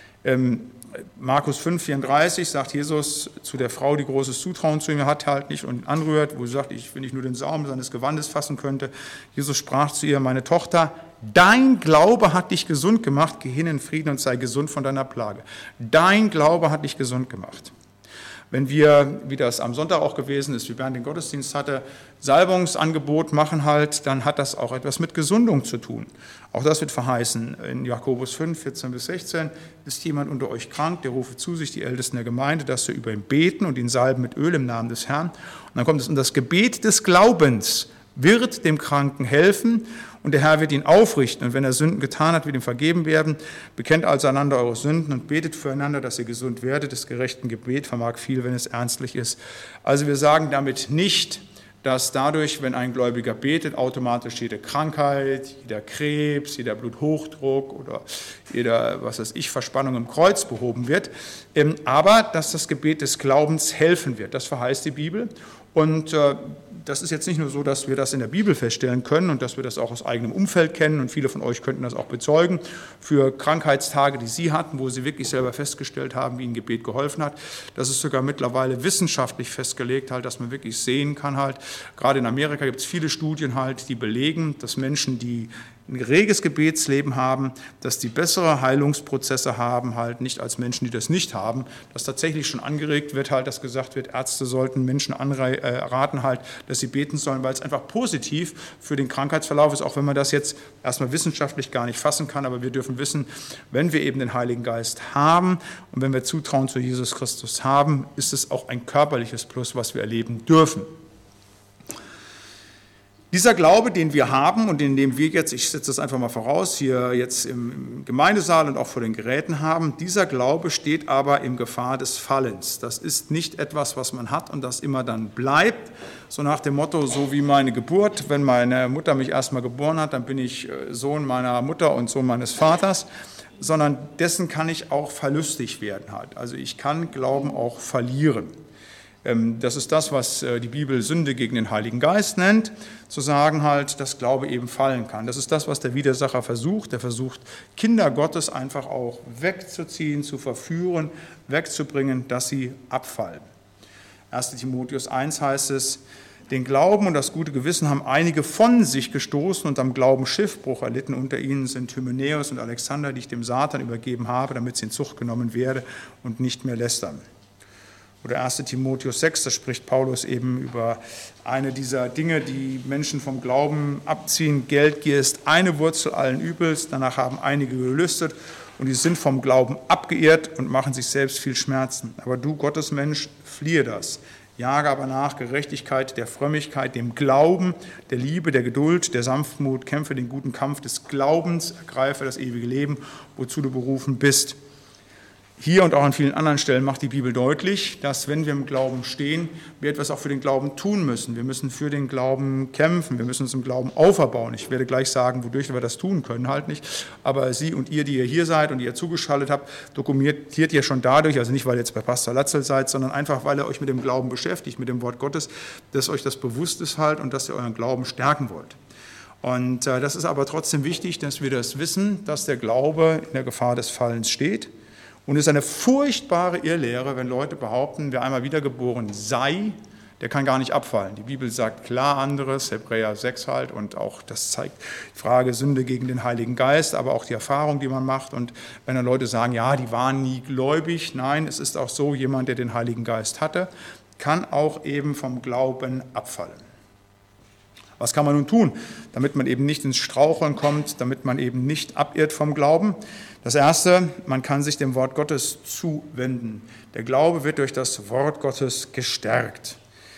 Markus 5,34 sagt Jesus zu der Frau, die großes Zutrauen zu ihm hat, halt nicht und anrührt, wo sie sagt, wenn ich nur den Saum seines Gewandes fassen könnte. Jesus sprach zu ihr, meine Tochter, dein Glaube hat dich gesund gemacht, geh hin in Frieden und sei gesund von deiner Plage. Dein Glaube hat dich gesund gemacht. Wenn wir, wie das am Sonntag auch gewesen ist, wie Bernd den Gottesdienst hatte, Salbungsangebot machen halt, dann hat das auch etwas mit Gesundung zu tun. Auch das wird verheißen in Jakobus 5, 14 bis 16. Ist jemand unter euch krank, der rufe zu sich die Ältesten der Gemeinde, dass sie über ihn beten und ihn salben mit Öl im Namen des Herrn. Und dann kommt es, und das Gebet des Glaubens wird dem Kranken helfen und der Herr wird ihn aufrichten. Und wenn er Sünden getan hat, wird ihm vergeben werden. Bekennt also einander eure Sünden und betet füreinander, dass ihr gesund werdet. Das gerechten Gebet vermag viel, wenn es ernstlich ist. Also wir sagen damit nicht, dass dadurch, wenn ein Gläubiger betet, automatisch jede Krankheit, jeder Krebs, jeder Bluthochdruck oder jeder, Verspannung im Kreuz behoben wird, aber dass das Gebet des Glaubens helfen wird. Das verheißt die Bibel. Und das ist jetzt nicht nur so, dass wir das in der Bibel feststellen können und dass wir das auch aus eigenem Umfeld kennen und viele von euch könnten das auch bezeugen, für Krankheitstage, die sie hatten, wo sie wirklich selber festgestellt haben, wie ihnen Gebet geholfen hat. Das ist sogar mittlerweile wissenschaftlich festgelegt, halt, dass man wirklich sehen kann. Halt. Gerade in Amerika gibt es viele Studien, halt, die belegen, dass Menschen, die ein reges Gebetsleben haben, dass die bessere Heilungsprozesse haben, halt nicht als Menschen, die das nicht haben, dass tatsächlich schon angeregt wird, halt, dass gesagt wird, Ärzte sollten Menschen raten, halt, dass sie beten sollen, weil es einfach positiv für den Krankheitsverlauf ist, auch wenn man das jetzt erstmal wissenschaftlich gar nicht fassen kann, aber wir dürfen wissen, wenn wir eben den Heiligen Geist haben und wenn wir Zutrauen zu Jesus Christus haben, ist es auch ein körperliches Plus, was wir erleben dürfen. Dieser Glaube, den wir haben und in dem wir jetzt, ich setze das einfach mal voraus, hier jetzt im Gemeindesaal und auch vor den Geräten haben, dieser Glaube steht aber in Gefahr des Fallens. Das ist nicht etwas, was man hat und das immer dann bleibt, so nach dem Motto, so wie meine Geburt, wenn meine Mutter mich erstmal geboren hat, dann bin ich Sohn meiner Mutter und Sohn meines Vaters, sondern dessen kann ich auch verlustig werden halt. Also ich kann Glauben auch verlieren. Das ist das, was die Bibel Sünde gegen den Heiligen Geist nennt, zu sagen halt, dass Glaube eben fallen kann. Das ist das, was der Widersacher versucht. Er versucht, Kinder Gottes einfach auch wegzuziehen, zu verführen, wegzubringen, dass sie abfallen. 1. Timotheus 1 heißt es, den Glauben und das gute Gewissen haben einige von sich gestoßen und am Glauben Schiffbruch erlitten. Unter ihnen sind Hymenäus und Alexander, die ich dem Satan übergeben habe, damit sie in Zucht genommen werde und nicht mehr lästern. Oder 1. Timotheus 6, da spricht Paulus eben über eine dieser Dinge, die Menschen vom Glauben abziehen. Geldgier ist eine Wurzel allen Übels, danach haben einige gelüstet und die sind vom Glauben abgeirrt und machen sich selbst viel Schmerzen. Aber du, Gottesmensch, fliehe das. Jage aber nach Gerechtigkeit, der Frömmigkeit, dem Glauben, der Liebe, der Geduld, der Sanftmut, kämpfe den guten Kampf des Glaubens, ergreife das ewige Leben, wozu du berufen bist. Hier und auch an vielen anderen Stellen macht die Bibel deutlich, dass wenn wir im Glauben stehen, wir etwas auch für den Glauben tun müssen. Wir müssen für den Glauben kämpfen, wir müssen uns im Glauben auferbauen. Ich werde gleich sagen, wodurch wir das tun können, halt nicht. Aber Sie und ihr, die ihr hier seid und die ihr zugeschaltet habt, dokumentiert ihr schon dadurch, also nicht, weil ihr jetzt bei Pastor Latzel seid, sondern einfach, weil ihr euch mit dem Glauben beschäftigt, mit dem Wort Gottes, dass euch das bewusst ist halt und dass ihr euren Glauben stärken wollt. Und das ist aber trotzdem wichtig, dass wir das wissen, dass der Glaube in der Gefahr des Fallens steht. Und es ist eine furchtbare Irrlehre, wenn Leute behaupten, wer einmal wiedergeboren sei, der kann gar nicht abfallen. Die Bibel sagt klar anderes, Hebräer 6 halt, und auch das zeigt die Frage Sünde gegen den Heiligen Geist, aber auch die Erfahrung, die man macht. Und wenn dann Leute sagen, ja, die waren nie gläubig, nein, es ist auch so, jemand, der den Heiligen Geist hatte, kann auch eben vom Glauben abfallen. Was kann man nun tun, damit man eben nicht ins Straucheln kommt, damit man eben nicht abirrt vom Glauben? Das Erste, man kann sich dem Wort Gottes zuwenden. Der Glaube wird durch das Wort Gottes gestärkt.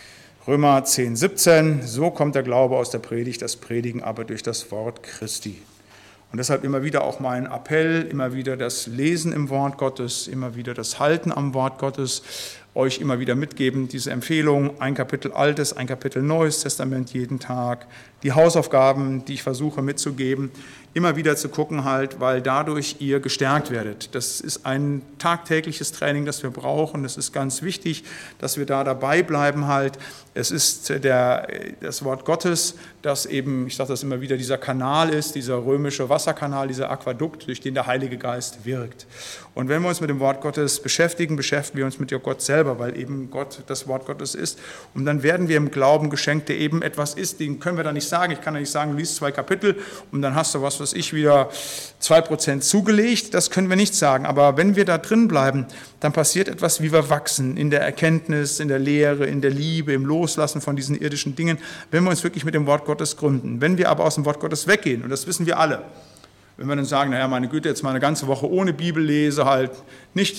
Römer 10, 17, so kommt der Glaube aus der Predigt, das Predigen aber durch das Wort Christi. Und deshalb immer wieder auch mein Appell, immer wieder das Lesen im Wort Gottes, immer wieder das Halten am Wort Gottes, euch immer wieder mitgeben, diese Empfehlung, ein Kapitel Altes, ein Kapitel Neues Testament jeden Tag, die Hausaufgaben, die ich versuche mitzugeben, immer wieder zu gucken halt, weil dadurch ihr gestärkt werdet. Das ist ein tagtägliches Training, das wir brauchen. Es ist ganz wichtig, dass wir da dabei bleiben halt. Es ist das Wort Gottes, das eben, ich sage das immer wieder, dieser Kanal ist, dieser römische Wasserkanal, dieser Aquädukt, durch den der Heilige Geist wirkt. Und wenn wir uns mit dem Wort Gottes beschäftigen, beschäftigen wir uns mit Gott selber, weil eben Gott das Wort Gottes ist. Und dann werden wir im Glauben geschenkt, der eben etwas ist, den können wir da nicht sagen. Ich kann ja nicht sagen, du liest 2 Kapitel und dann hast du was ich wieder 2% zugelegt. Das können wir nicht sagen. Aber wenn wir da drin bleiben, dann passiert etwas, wie wir wachsen in der Erkenntnis, in der Lehre, in der Liebe, im Loslassen von diesen irdischen Dingen, wenn wir uns wirklich mit dem Wort Gottes gründen. Wenn wir aber aus dem Wort Gottes weggehen, und das wissen wir alle, wenn wir dann sagen, naja, meine Güte, jetzt mal eine ganze Woche ohne Bibel lese, halt nicht,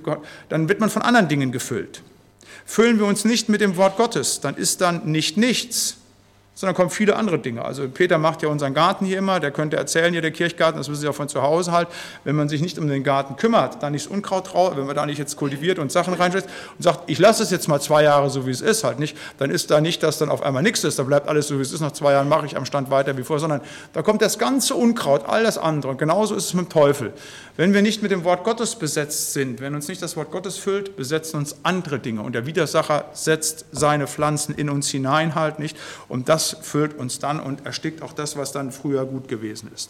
dann wird man von anderen Dingen gefüllt. Füllen wir uns nicht mit dem Wort Gottes, dann ist dann nicht nichts, sondern kommen viele andere Dinge. Also Peter macht ja unseren Garten hier immer, der könnte erzählen, hier der Kirchgarten, das wissen Sie auch von zu Hause halt, wenn man sich nicht um den Garten kümmert, da nicht das Unkraut raus, wenn man da nicht jetzt kultiviert und Sachen reinschätzt und sagt, ich lasse es jetzt mal 2 Jahre so, wie es ist halt nicht, dann ist da nicht, dass dann auf einmal nichts ist, da bleibt alles so, wie es ist, nach 2 Jahren mache ich am Stand weiter wie vor, sondern da kommt das ganze Unkraut, all das andere. Und genauso ist es mit dem Teufel. Wenn wir nicht mit dem Wort Gottes besetzt sind, wenn uns nicht das Wort Gottes füllt, besetzen uns andere Dinge. Und der Widersacher setzt seine Pflanzen in uns hinein halt nicht. Und das füllt uns dann und erstickt auch das, was dann früher gut gewesen ist.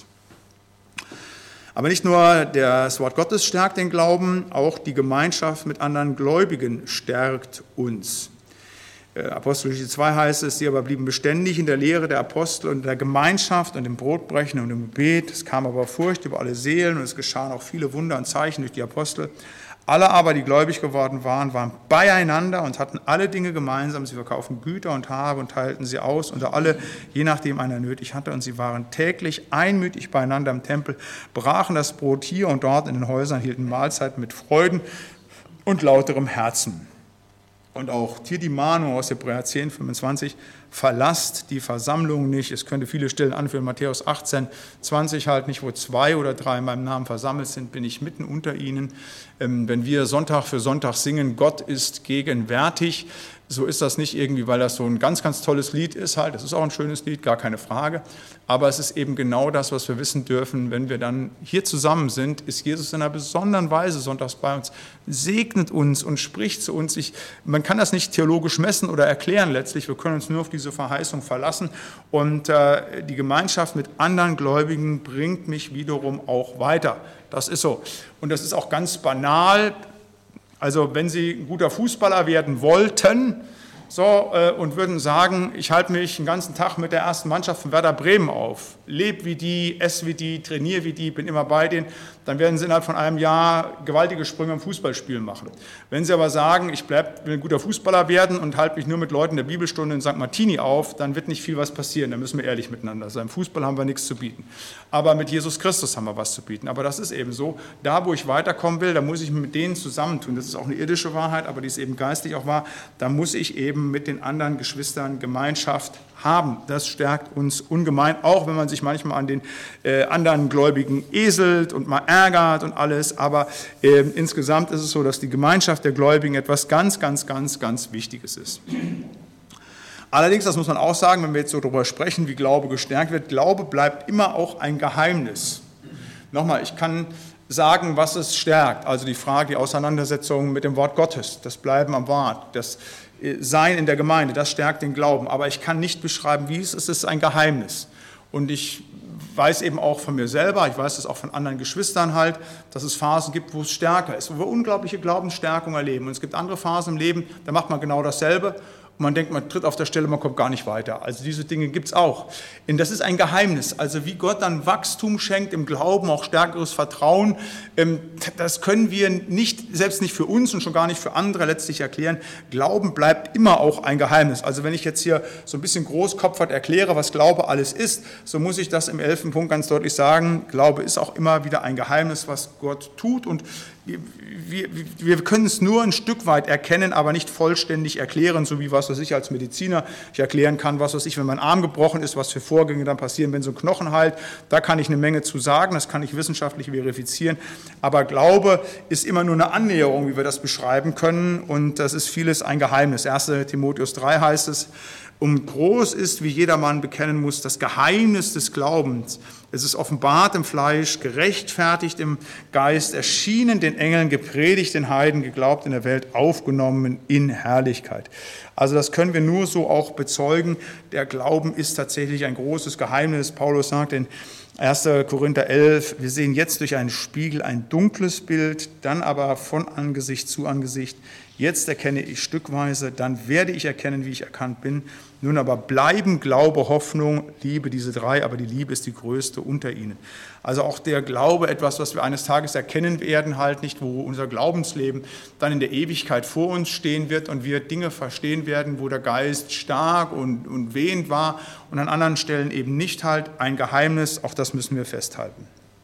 Aber nicht nur das Wort Gottes stärkt den Glauben, auch die Gemeinschaft mit anderen Gläubigen stärkt uns. Apostelgeschichte 2 heißt es, sie aber blieben beständig in der Lehre der Apostel und in der Gemeinschaft und im Brotbrechen und im Gebet. Es kam aber Furcht über alle Seelen und es geschahen auch viele Wunder und Zeichen durch die Apostel. Alle aber, die gläubig geworden waren, waren beieinander und hatten alle Dinge gemeinsam. Sie verkauften Güter und Habe und teilten sie aus unter alle, je nachdem einer nötig hatte. Und sie waren täglich einmütig beieinander im Tempel, brachen das Brot hier und dort in den Häusern, hielten Mahlzeiten mit Freuden und lauterem Herzen. Und auch hier die Mahnung aus Hebräer 10, 25, verlasst die Versammlung nicht. Es könnte viele Stellen anführen, Matthäus 18, 20 halt nicht, wo 2 oder 3 in meinem Namen versammelt sind, bin ich mitten unter ihnen. Wenn wir Sonntag für Sonntag singen, Gott ist gegenwärtig, So ist das nicht irgendwie, weil das so ein ganz, ganz tolles Lied ist halt. Das ist auch ein schönes Lied, gar keine Frage. Aber es ist eben genau das, was wir wissen dürfen, wenn wir dann hier zusammen sind, ist Jesus in einer besonderen Weise sonntags bei uns, segnet uns und spricht zu uns. Man kann das nicht theologisch messen oder erklären letztlich. Wir können uns nur auf diese Verheißung verlassen. Und die Gemeinschaft mit anderen Gläubigen bringt mich wiederum auch weiter. Das ist so. Und das ist auch ganz banal. Also wenn Sie ein guter Fußballer werden wollten und würden sagen, ich halte mich den ganzen Tag mit der ersten Mannschaft von Werder Bremen auf, lebe wie die, esse wie die, trainiere wie die, bin immer bei denen, dann werden Sie innerhalb von einem Jahr gewaltige Sprünge im Fußballspielen machen. Wenn Sie aber sagen, ich will ein guter Fußballer werden und halte mich nur mit Leuten der Bibelstunde in St. Martini auf, dann wird nicht viel was passieren, da müssen wir ehrlich miteinander sein. Im Fußball haben wir nichts zu bieten, aber mit Jesus Christus haben wir was zu bieten. Aber das ist eben so, da wo ich weiterkommen will, da muss ich mich mit denen zusammentun. Das ist auch eine irdische Wahrheit, aber die ist eben geistlich auch wahr. Da muss ich eben mit den anderen Geschwistern Gemeinschaft haben. Das stärkt uns ungemein, auch wenn man sich manchmal an den anderen Gläubigen eselt und mal ärgert und alles. Aber insgesamt ist es so, dass die Gemeinschaft der Gläubigen etwas ganz, ganz, ganz, ganz Wichtiges ist. Allerdings, das muss man auch sagen, wenn wir jetzt so darüber sprechen, wie Glaube gestärkt wird, Glaube bleibt immer auch ein Geheimnis. Nochmal, ich kann sagen, was es stärkt, also die Frage, die Auseinandersetzung mit dem Wort Gottes, das Bleiben am Wort, das Sein in der Gemeinde, das stärkt den Glauben. Aber ich kann nicht beschreiben, wie es ist. Es ist ein Geheimnis. Und ich weiß eben auch von mir selber, ich weiß das auch von anderen Geschwistern halt, dass es Phasen gibt, wo es stärker ist, wo wir unglaubliche Glaubensstärkung erleben. Und es gibt andere Phasen im Leben, da macht man genau dasselbe. Und man denkt, man tritt auf der Stelle, man kommt gar nicht weiter. Also diese Dinge gibt es auch. Und das ist ein Geheimnis. Also wie Gott dann Wachstum schenkt im Glauben, auch stärkeres Vertrauen, das können wir nicht, selbst nicht für uns und schon gar nicht für andere letztlich erklären. Glauben bleibt immer auch ein Geheimnis. Also wenn ich jetzt hier so ein bisschen großkopfert erkläre, was Glaube alles ist, so muss ich das im 11. Punkt ganz deutlich sagen. Glaube ist auch immer wieder ein Geheimnis, was Gott tut, und wir können es nur ein Stück weit erkennen, aber nicht vollständig erklären, so wie was weiß ich als Mediziner ich erklären kann, was weiß ich, wenn mein Arm gebrochen ist, was für Vorgänge dann passieren, wenn so ein Knochen heilt. Da kann ich eine Menge zu sagen, das kann ich wissenschaftlich verifizieren. Aber Glaube ist immer nur eine Annäherung, wie wir das beschreiben können, und das ist vieles ein Geheimnis. 1. Timotheus 3 heißt es, groß ist, wie jedermann bekennen muss, das Geheimnis des Glaubens. Es ist offenbart im Fleisch, gerechtfertigt im Geist, erschienen den Engeln, gepredigt den Heiden, geglaubt in der Welt, aufgenommen in Herrlichkeit. Also das können wir nur so auch bezeugen. Der Glauben ist tatsächlich ein großes Geheimnis. Paulus sagt in 1. Korinther 11, wir sehen jetzt durch einen Spiegel ein dunkles Bild, dann aber von Angesicht zu Angesicht. Jetzt erkenne ich stückweise, dann werde ich erkennen, wie ich erkannt bin. Nun aber bleiben Glaube, Hoffnung, Liebe, diese drei, aber die Liebe ist die größte unter ihnen. Also auch der Glaube, etwas, was wir eines Tages erkennen werden, halt nicht, wo unser Glaubensleben dann in der Ewigkeit vor uns stehen wird und wir Dinge verstehen werden, wo der Geist stark und wehend war und an anderen Stellen eben nicht halt. Ein Geheimnis, auch das müssen wir festhalten.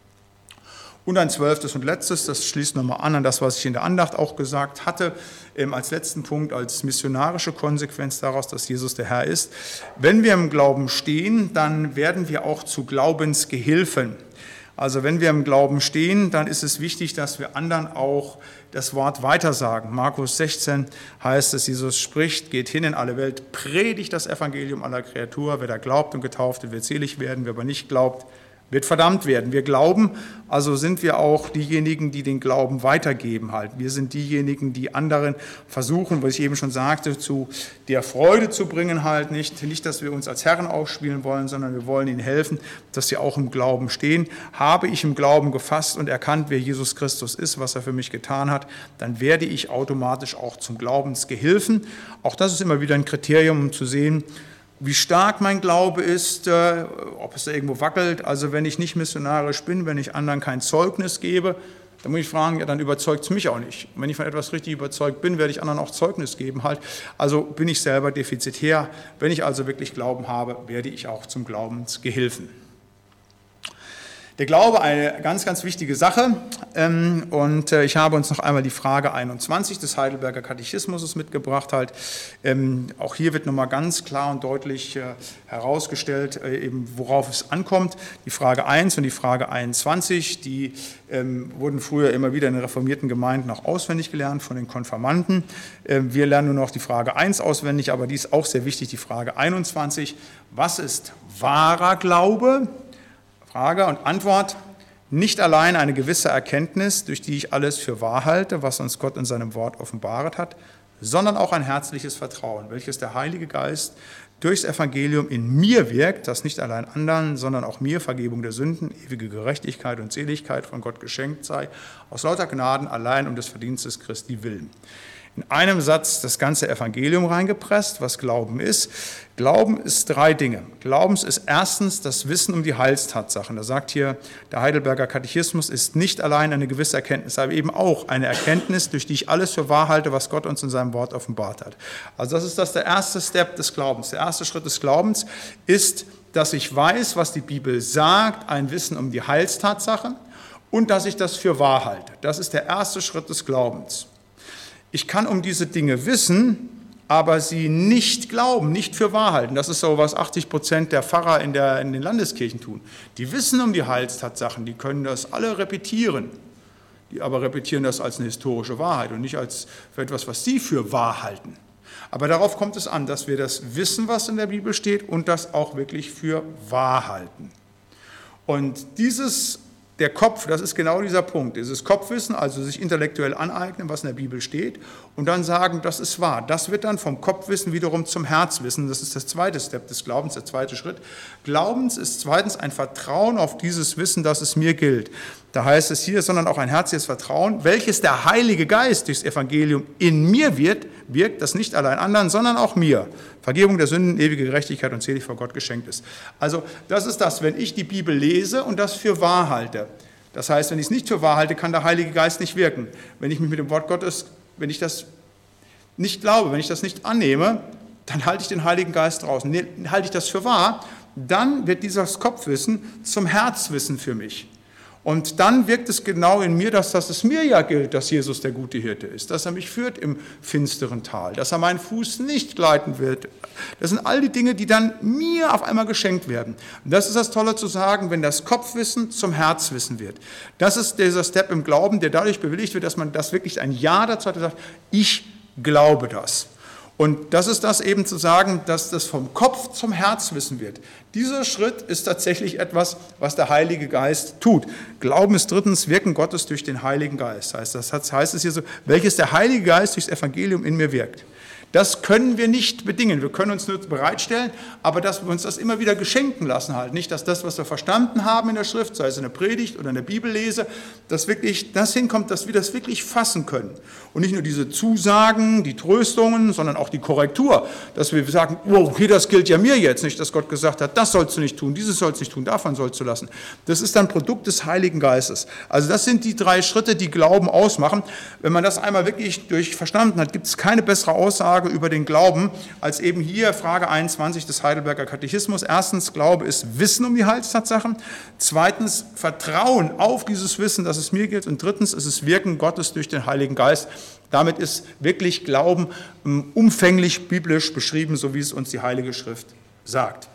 Und ein 12. und letztes, das schließt nochmal an das, was ich in der Andacht auch gesagt hatte, als letzten Punkt, als missionarische Konsequenz daraus, dass Jesus der Herr ist. Wenn wir im Glauben stehen, dann werden wir auch zu Glaubensgehilfen. Also wenn wir im Glauben stehen, dann ist es wichtig, dass wir anderen auch das Wort weitersagen. Markus 16 heißt es, Jesus spricht, geht hin in alle Welt, predigt das Evangelium aller Kreatur. Wer da glaubt und getauft wird selig werden, wer aber nicht glaubt, wird verdammt werden. Wir glauben, also sind wir auch diejenigen, die den Glauben weitergeben halt. Wir sind diejenigen, die anderen versuchen, was ich eben schon sagte, zu der Freude zu bringen halt nicht, dass wir uns als Herren aufspielen wollen, sondern wir wollen ihnen helfen, dass sie auch im Glauben stehen. Habe ich im Glauben gefasst und erkannt, wer Jesus Christus ist, was er für mich getan hat, dann werde ich automatisch auch zum Glaubensgehilfen. Auch das ist immer wieder ein Kriterium, um zu sehen, wie stark mein Glaube ist, ob es da irgendwo wackelt. Also wenn ich nicht missionarisch bin, wenn ich anderen kein Zeugnis gebe, dann muss ich fragen, ja, dann überzeugt es mich auch nicht. Und wenn ich von etwas richtig überzeugt bin, werde ich anderen auch Zeugnis geben halt. Also bin ich selber defizitär. Wenn ich also wirklich Glauben habe, werde ich auch zum Glaubensgehilfen. Der Glaube, eine ganz, ganz wichtige Sache. Und ich habe uns noch einmal die Frage 21 des Heidelberger Katechismus mitgebracht. Auch hier wird nochmal ganz klar und deutlich herausgestellt, eben worauf es ankommt. Die Frage 1 und die Frage 21, die wurden früher immer wieder in den reformierten Gemeinden auch auswendig gelernt von den Konfirmanden. Wir lernen nur noch die Frage 1 auswendig, aber die ist auch sehr wichtig, die Frage 21. Was ist wahrer Glaube? Frage und Antwort: Nicht allein eine gewisse Erkenntnis, durch die ich alles für wahr halte, was uns Gott in seinem Wort offenbaret hat, sondern auch ein herzliches Vertrauen, welches der Heilige Geist durchs Evangelium in mir wirkt, das nicht allein anderen, sondern auch mir Vergebung der Sünden, ewige Gerechtigkeit und Seligkeit von Gott geschenkt sei, aus lauter Gnaden allein um des Verdienstes Christi willen. In einem Satz das ganze Evangelium reingepresst, was Glauben ist. Glauben ist 3 Dinge. Glauben ist erstens das Wissen um die Heilstatsachen. Da sagt hier der Heidelberger Katechismus, ist nicht allein eine gewisse Erkenntnis, aber eben auch eine Erkenntnis, durch die ich alles für wahr halte, was Gott uns in seinem Wort offenbart hat. Also das ist der erste Step des Glaubens. Der erste Schritt des Glaubens ist, dass ich weiß, was die Bibel sagt, ein Wissen um die Heilstatsachen und dass ich das für wahr halte. Das ist der erste Schritt des Glaubens. Ich kann um diese Dinge wissen, aber sie nicht glauben, nicht für wahr halten. Das ist so, was 80% der Pfarrer in den Landeskirchen tun. Die wissen um die Heilstatsachen, die können das alle repetieren. Die aber repetieren das als eine historische Wahrheit und nicht als für etwas, was sie für wahr halten. Aber darauf kommt es an, dass wir das wissen, was in der Bibel steht, und das auch wirklich für wahr halten. Und der Kopf, das ist genau dieser Punkt, dieses Kopfwissen, also sich intellektuell aneignen, was in der Bibel steht, und dann sagen, das ist wahr. Das wird dann vom Kopfwissen wiederum zum Herzwissen. Das ist der zweite Step des Glaubens, der zweite Schritt. Glaubens ist zweitens ein Vertrauen auf dieses Wissen, dass es mir gilt. Da heißt es hier, sondern auch ein herzliches Vertrauen, welches der Heilige Geist durchs Evangelium in mir wirkt, das nicht allein anderen, sondern auch mir. Vergebung der Sünden, ewige Gerechtigkeit und selig vor Gott geschenkt ist. Also das ist das, wenn ich die Bibel lese und das für wahr halte. Das heißt, wenn ich es nicht für wahr halte, kann der Heilige Geist nicht wirken. Wenn ich mich mit dem Wort Gottes, wenn ich das nicht glaube, wenn ich das nicht annehme, dann halte ich den Heiligen Geist raus. Halte ich das für wahr, dann wird dieses Kopfwissen zum Herzwissen für mich. Und dann wirkt es genau in mir, dass es mir ja gilt, dass Jesus der gute Hirte ist, dass er mich führt im finsteren Tal, dass er meinen Fuß nicht gleiten wird. Das sind all die Dinge, die dann mir auf einmal geschenkt werden. Und das ist das Tolle zu sagen, wenn das Kopfwissen zum Herzwissen wird. Das ist dieser Step im Glauben, der dadurch bewilligt wird, dass man das wirklich ein Ja dazu hat und sagt, ich glaube das. Und das ist das eben zu sagen, dass das vom Kopf zum Herzwissen wird. Dieser Schritt ist tatsächlich etwas, was der Heilige Geist tut. Glauben ist drittens Wirken Gottes durch den Heiligen Geist. Das heißt es hier so, welches der Heilige Geist durchs Evangelium in mir wirkt. Das können wir nicht bedingen. Wir können uns nur bereitstellen, aber dass wir uns das immer wieder geschenken lassen halt. Nicht, dass das, was wir verstanden haben in der Schrift, sei es in der Predigt oder in der Bibellese, dass wirklich das hinkommt, dass wir das wirklich fassen können. Und nicht nur diese Zusagen, die Tröstungen, sondern auch die Korrektur. Dass wir sagen, wow, okay, das gilt ja mir jetzt nicht, dass Gott gesagt hat, das sollst du nicht tun, dieses sollst du nicht tun, davon sollst du lassen. Das ist dann Produkt des Heiligen Geistes. Also das sind die 3 Schritte, die Glauben ausmachen. Wenn man das einmal wirklich verstanden hat, gibt es keine bessere Aussage über den Glauben, als eben hier Frage 21 des Heidelberger Katechismus. Erstens, Glaube ist Wissen um die Heilstatsachen. Zweitens, Vertrauen auf dieses Wissen, dass es mir gilt. Und drittens ist es Wirken Gottes durch den Heiligen Geist. Damit ist wirklich Glauben umfänglich biblisch beschrieben, so wie es uns die Heilige Schrift sagt.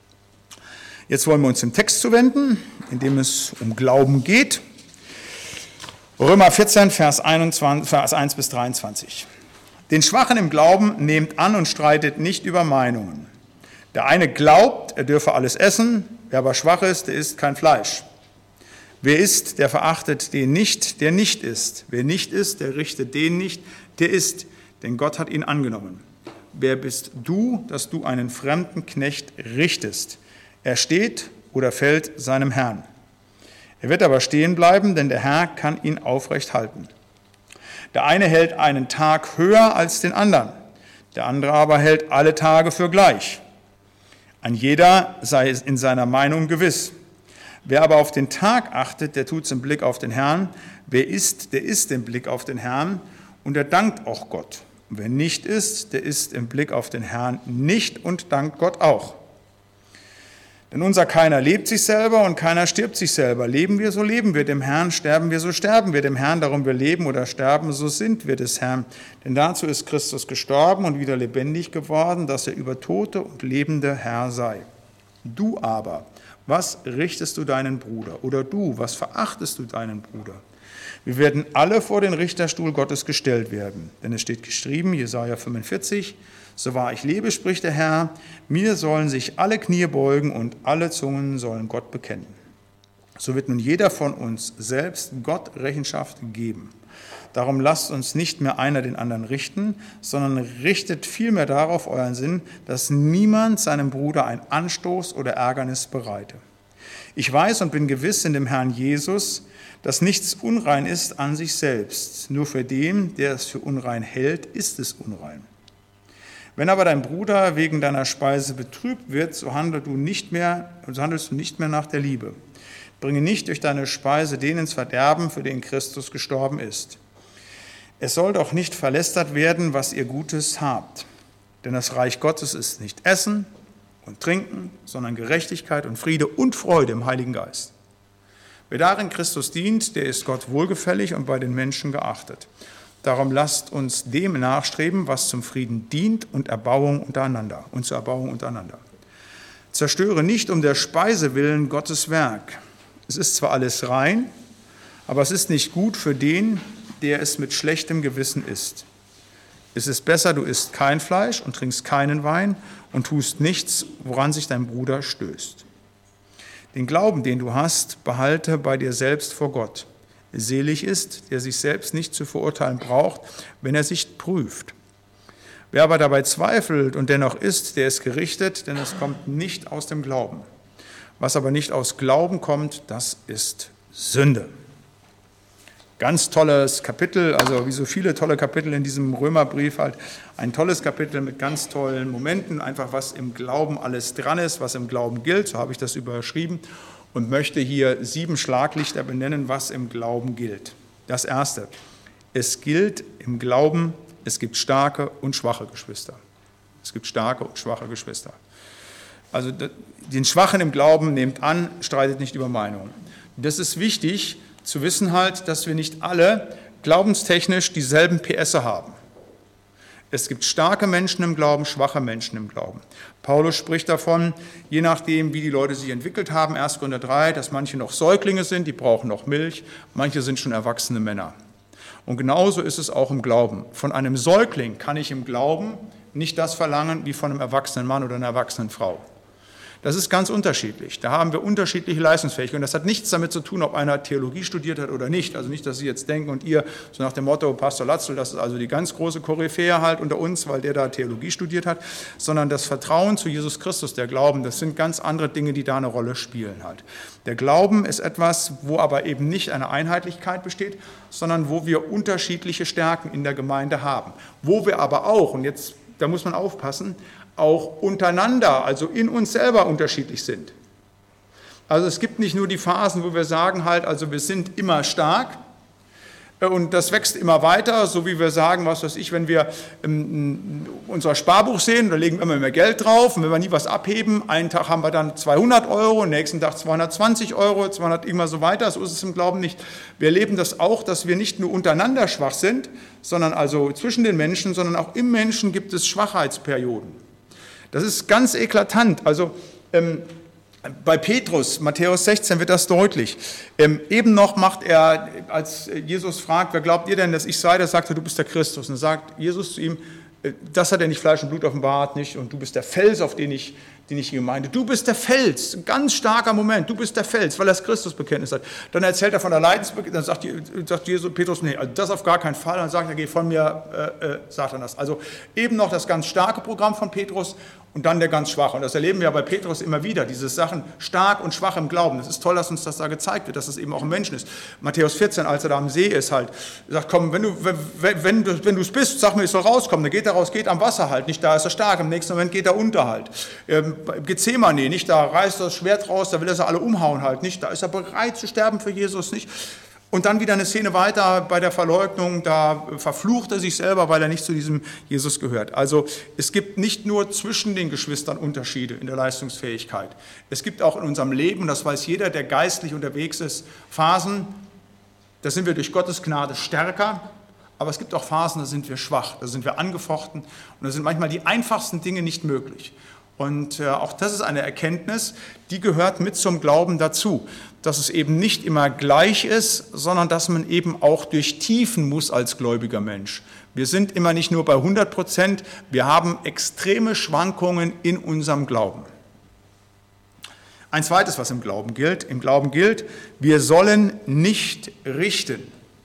Jetzt wollen wir uns dem Text zuwenden, in dem es um Glauben geht. Römer 14, Vers 1 bis 23. Den Schwachen im Glauben nehmt an und streitet nicht über Meinungen. Der eine glaubt, er dürfe alles essen, wer aber schwach ist, der isst kein Fleisch. Wer isst, der verachtet den nicht, der nicht isst. Wer nicht isst, der richtet den nicht, der isst, denn Gott hat ihn angenommen. Wer bist du, dass du einen fremden Knecht richtest? Er steht oder fällt seinem Herrn. Er wird aber stehen bleiben, denn der Herr kann ihn aufrecht halten. Der eine hält einen Tag höher als den anderen, der andere aber hält alle Tage für gleich. Ein jeder sei in seiner Meinung gewiss. Wer aber auf den Tag achtet, der tut es im Blick auf den Herrn. Wer isst, der isst im Blick auf den Herrn und er dankt auch Gott. Und wer nicht isst, der isst im Blick auf den Herrn nicht und dankt Gott auch. Denn unser keiner lebt sich selber und keiner stirbt sich selber. Leben wir, so leben wir dem Herrn, sterben wir, so sterben wir dem Herrn. Darum wir leben oder sterben, so sind wir des Herrn. Denn dazu ist Christus gestorben und wieder lebendig geworden, dass er über Tote und Lebende Herr sei. Du aber, was richtest du deinen Bruder? Oder du, was verachtest du deinen Bruder? Wir werden alle vor den Richterstuhl Gottes gestellt werden. Denn es steht geschrieben, Jesaja 45, so wahr ich lebe, spricht der Herr, mir sollen sich alle Knie beugen und alle Zungen sollen Gott bekennen. So wird nun jeder von uns selbst Gott Rechenschaft geben. Darum lasst uns nicht mehr einer den anderen richten, sondern richtet vielmehr darauf euren Sinn, dass niemand seinem Bruder ein Anstoß oder Ärgernis bereite. Ich weiß und bin gewiss in dem Herrn Jesus, dass nichts unrein ist an sich selbst. Nur für den, der es für unrein hält, ist es unrein. Wenn aber dein Bruder wegen deiner Speise betrübt wird, so handelst du nicht mehr nach der Liebe. Bringe nicht durch deine Speise den ins Verderben, für den Christus gestorben ist. Es soll doch nicht verlästert werden, was ihr Gutes habt. Denn das Reich Gottes ist nicht Essen und Trinken, sondern Gerechtigkeit und Friede und Freude im Heiligen Geist. Wer darin Christus dient, der ist Gott wohlgefällig und bei den Menschen geachtet. Darum lasst uns dem nachstreben, was zum Frieden dient und zur Erbauung untereinander. Zerstöre nicht um der Speise willen Gottes Werk. Es ist zwar alles rein, aber es ist nicht gut für den, der es mit schlechtem Gewissen isst. Es ist besser, du isst kein Fleisch und trinkst keinen Wein und tust nichts, woran sich dein Bruder stößt. Den Glauben, den du hast, behalte bei dir selbst vor Gott. Selig ist, der sich selbst nicht zu verurteilen braucht, wenn er sich prüft. Wer aber dabei zweifelt und dennoch isst, der ist gerichtet, denn es kommt nicht aus dem Glauben. Was aber nicht aus Glauben kommt, das ist Sünde. Ganz tolles Kapitel, also wie so viele tolle Kapitel in diesem Römerbrief halt, ein tolles Kapitel mit ganz tollen Momenten, einfach was im Glauben alles dran ist, was im Glauben gilt, so habe ich das überschrieben. Und möchte hier 7 Schlaglichter benennen, was im Glauben gilt. Das erste, es gilt im Glauben, es gibt starke und schwache Geschwister. Es gibt starke und schwache Geschwister. Also den Schwachen im Glauben nehmt an, streitet nicht über Meinungen. Das ist wichtig zu wissen halt, dass wir nicht alle glaubenstechnisch dieselben PS haben. Es gibt starke Menschen im Glauben, schwache Menschen im Glauben. Paulus spricht davon, je nachdem, wie die Leute sich entwickelt haben, 1. Korinther 3, dass manche noch Säuglinge sind, die brauchen noch Milch, manche sind schon erwachsene Männer. Und genauso ist es auch im Glauben. Von einem Säugling kann ich im Glauben nicht das verlangen wie von einem erwachsenen Mann oder einer erwachsenen Frau. Das ist ganz unterschiedlich. Da haben wir unterschiedliche Leistungsfähigkeiten. Und das hat nichts damit zu tun, ob einer Theologie studiert hat oder nicht. Also nicht, dass Sie jetzt denken und ihr, so nach dem Motto, Pastor Latzel, das ist also die ganz große Koryphäe halt unter uns, weil der da Theologie studiert hat, sondern das Vertrauen zu Jesus Christus, der Glauben, das sind ganz andere Dinge, die da eine Rolle spielen halt. Der Glauben ist etwas, wo aber eben nicht eine Einheitlichkeit besteht, sondern wo wir unterschiedliche Stärken in der Gemeinde haben. Wo wir aber auch, und jetzt, da muss man aufpassen, auch untereinander, also in uns selber unterschiedlich sind. Also es gibt nicht nur die Phasen, wo wir sagen halt, also wir sind immer stark und das wächst immer weiter, so wie wir sagen, was weiß ich, wenn wir unser Sparbuch sehen, da legen wir immer mehr Geld drauf und wenn wir nie was abheben, einen Tag haben wir dann 200 €, nächsten Tag 220 €, 200 immer so weiter, so ist es im Glauben nicht. Wir erleben das auch, dass wir nicht nur untereinander schwach sind, sondern also zwischen den Menschen, sondern auch im Menschen gibt es Schwachheitsperioden. Das ist ganz eklatant. Also bei Petrus, Matthäus 16, wird das deutlich. Eben noch macht er, als Jesus fragt, wer glaubt ihr denn, dass ich sei, da sagt er, du bist der Christus. Und dann sagt Jesus zu ihm, das hat er nicht Fleisch und Blut offenbart, nicht, und du bist der Fels, auf den ich die Gemeinde, du bist der Fels, ein ganz starker Moment, du bist der Fels, weil er das Christusbekenntnis hat. Dann erzählt er von der Leidensbekenntnis, dann sagt Jesus, Petrus, nee, also das auf gar keinen Fall, dann sagt er, geh von mir, Satanas. Also eben noch das ganz starke Programm von Petrus und dann der ganz schwache. Und das erleben wir bei Petrus immer wieder, diese Sachen stark und schwach im Glauben. Es ist toll, dass uns das da gezeigt wird, dass es eben auch im Menschen ist. Matthäus 14, als er da am See ist halt, sagt, komm, wenn du es bist, sag mir, ich soll rauskommen. Dann geht er raus, geht am Wasser halt, nicht da ist er stark, im nächsten Moment geht er unter halt. Gethsemane, nicht da reißt er das Schwert raus, da will er sie alle umhauen halt, nicht, da ist er bereit zu sterben für Jesus, nicht. Und dann wieder eine Szene weiter bei der Verleugnung, da verflucht er sich selber, weil er nicht zu diesem Jesus gehört. Also es gibt nicht nur zwischen den Geschwistern Unterschiede in der Leistungsfähigkeit. Es gibt auch in unserem Leben, das weiß jeder, der geistlich unterwegs ist, Phasen, da sind wir durch Gottes Gnade stärker, aber es gibt auch Phasen, da sind wir schwach, da sind wir angefochten und da sind manchmal die einfachsten Dinge nicht möglich. Und auch das ist eine Erkenntnis, die gehört mit zum Glauben dazu, dass es eben nicht immer gleich ist, sondern dass man eben auch durchtiefen muss als gläubiger Mensch. Wir sind immer nicht nur bei 100%, wir haben extreme Schwankungen in unserem Glauben. Ein zweites, was im Glauben gilt, wir sollen nicht richten.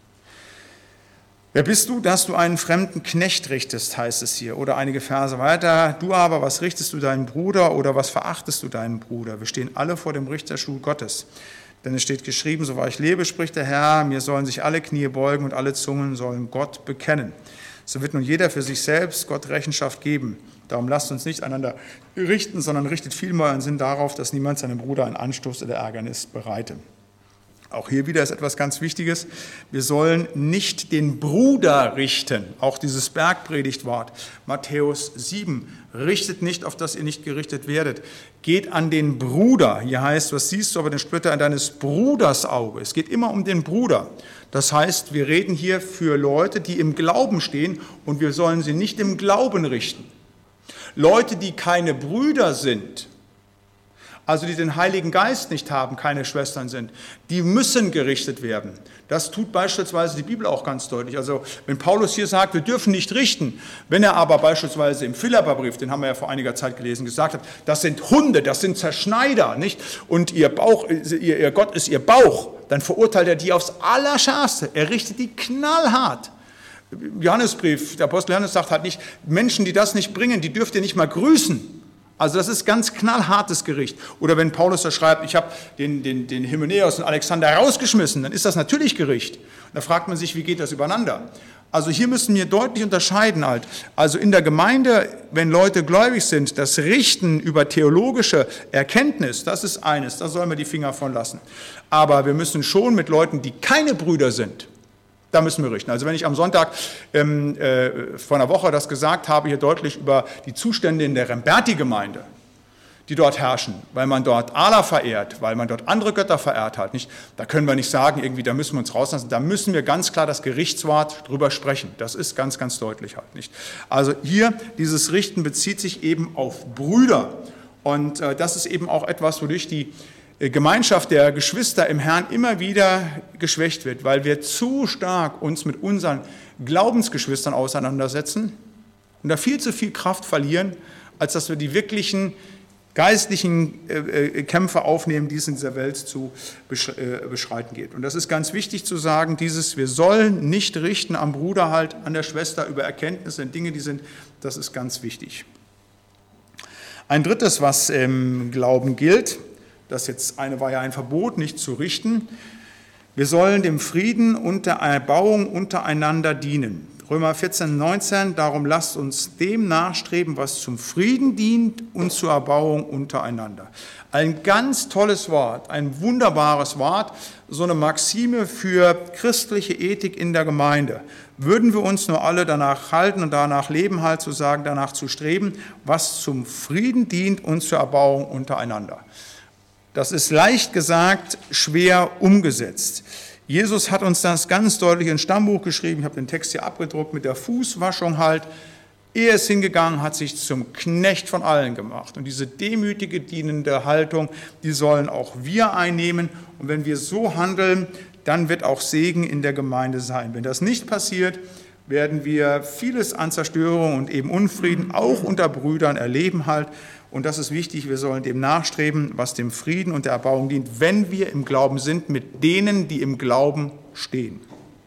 Wer bist du, dass du einen fremden Knecht richtest, heißt es hier. Oder einige Verse weiter, du aber, was richtest du deinen Bruder oder was verachtest du deinen Bruder? Wir stehen alle vor dem Richterstuhl Gottes. Denn es steht geschrieben, so wahr ich lebe, spricht der Herr, mir sollen sich alle Knie beugen und alle Zungen sollen Gott bekennen. So wird nun jeder für sich selbst Gott Rechenschaft geben. Darum lasst uns nicht einander richten, sondern richtet vielmehr euren Sinn darauf, dass niemand seinem Bruder einen Anstoß oder Ärgernis bereite. Auch hier wieder ist etwas ganz Wichtiges. Wir sollen nicht den Bruder richten. Auch dieses Bergpredigtwort, Matthäus 7, richtet nicht, auf dass ihr nicht gerichtet werdet. Geht an den Bruder. Hier heißt, was siehst du aber den Splitter in deines Bruders Auge? Es geht immer um den Bruder. Das heißt, wir reden hier für Leute, die im Glauben stehen und wir sollen sie nicht im Glauben richten. Leute, die keine Brüder sind, also die den Heiligen Geist nicht haben, keine Schwestern sind, die müssen gerichtet werden. Das tut beispielsweise die Bibel auch ganz deutlich. Also wenn Paulus hier sagt, wir dürfen nicht richten, wenn er aber beispielsweise im Philipperbrief, den haben wir ja vor einiger Zeit gelesen, gesagt hat, das sind Hunde, das sind Zerschneider, nicht? Und ihr Gott ist ihr Bauch, dann verurteilt er die aufs Allerschärfste. Er richtet die knallhart. Johannesbrief, der Apostel Johannes sagt halt nicht, Menschen, die das nicht bringen, die dürft ihr nicht mal grüßen. Also das ist ganz knallhartes Gericht. Oder wenn Paulus da schreibt, ich habe den Hymenäus und Alexander rausgeschmissen, dann ist das natürlich Gericht. Da fragt man sich, wie geht das übereinander? Also hier müssen wir deutlich unterscheiden halt. Also in der Gemeinde, wenn Leute gläubig sind, das Richten über theologische Erkenntnis, das ist eines, da sollen wir die Finger von lassen. Aber wir müssen schon mit Leuten, die keine Brüder sind, da müssen wir richten. Also wenn ich am Sonntag vor einer Woche das gesagt habe, hier deutlich über die Zustände in der Remberti-Gemeinde, die dort herrschen, weil man dort Allah verehrt, weil man dort andere Götter verehrt hat, nicht? Da können wir nicht sagen, irgendwie, da müssen wir uns rauslassen, da müssen wir ganz klar das Gerichtswort drüber sprechen. Das ist ganz, ganz deutlich halt, nicht? Also hier, dieses Richten bezieht sich eben auf Brüder. Und das ist eben auch etwas, wodurch die Gemeinschaft der Geschwister im Herrn immer wieder geschwächt wird, weil wir zu stark uns mit unseren Glaubensgeschwistern auseinandersetzen und da viel zu viel Kraft verlieren, als dass wir die wirklichen geistlichen Kämpfe aufnehmen, die es in dieser Welt zu beschreiten geht. Und das ist ganz wichtig zu sagen, wir sollen nicht richten am Bruder halt, an der Schwester über Erkenntnisse und Dinge, das ist ganz wichtig. Ein drittes, was im Glauben gilt, eine war ja ein Verbot, nicht zu richten. Wir sollen dem Frieden und der Erbauung untereinander dienen. Römer 14, 19, darum lasst uns dem nachstreben, was zum Frieden dient und zur Erbauung untereinander. Ein ganz tolles Wort, ein wunderbares Wort, so eine Maxime für christliche Ethik in der Gemeinde. Würden wir uns nur alle danach halten und danach leben, halt zu sagen, danach zu streben, was zum Frieden dient und zur Erbauung untereinander. Das ist leicht gesagt, schwer umgesetzt. Jesus hat uns das ganz deutlich ins Stammbuch geschrieben, ich habe den Text hier abgedruckt, mit der Fußwaschung halt. Er ist hingegangen, hat sich zum Knecht von allen gemacht. Und diese demütige, dienende Haltung, die sollen auch wir einnehmen. Und wenn wir so handeln, dann wird auch Segen in der Gemeinde sein. Wenn das nicht passiert, werden wir vieles an Zerstörung und eben Unfrieden auch unter Brüdern erleben halt. Und das ist wichtig, wir sollen dem nachstreben, was dem Frieden und der Erbauung dient, wenn wir im Glauben sind, mit denen, die im Glauben stehen.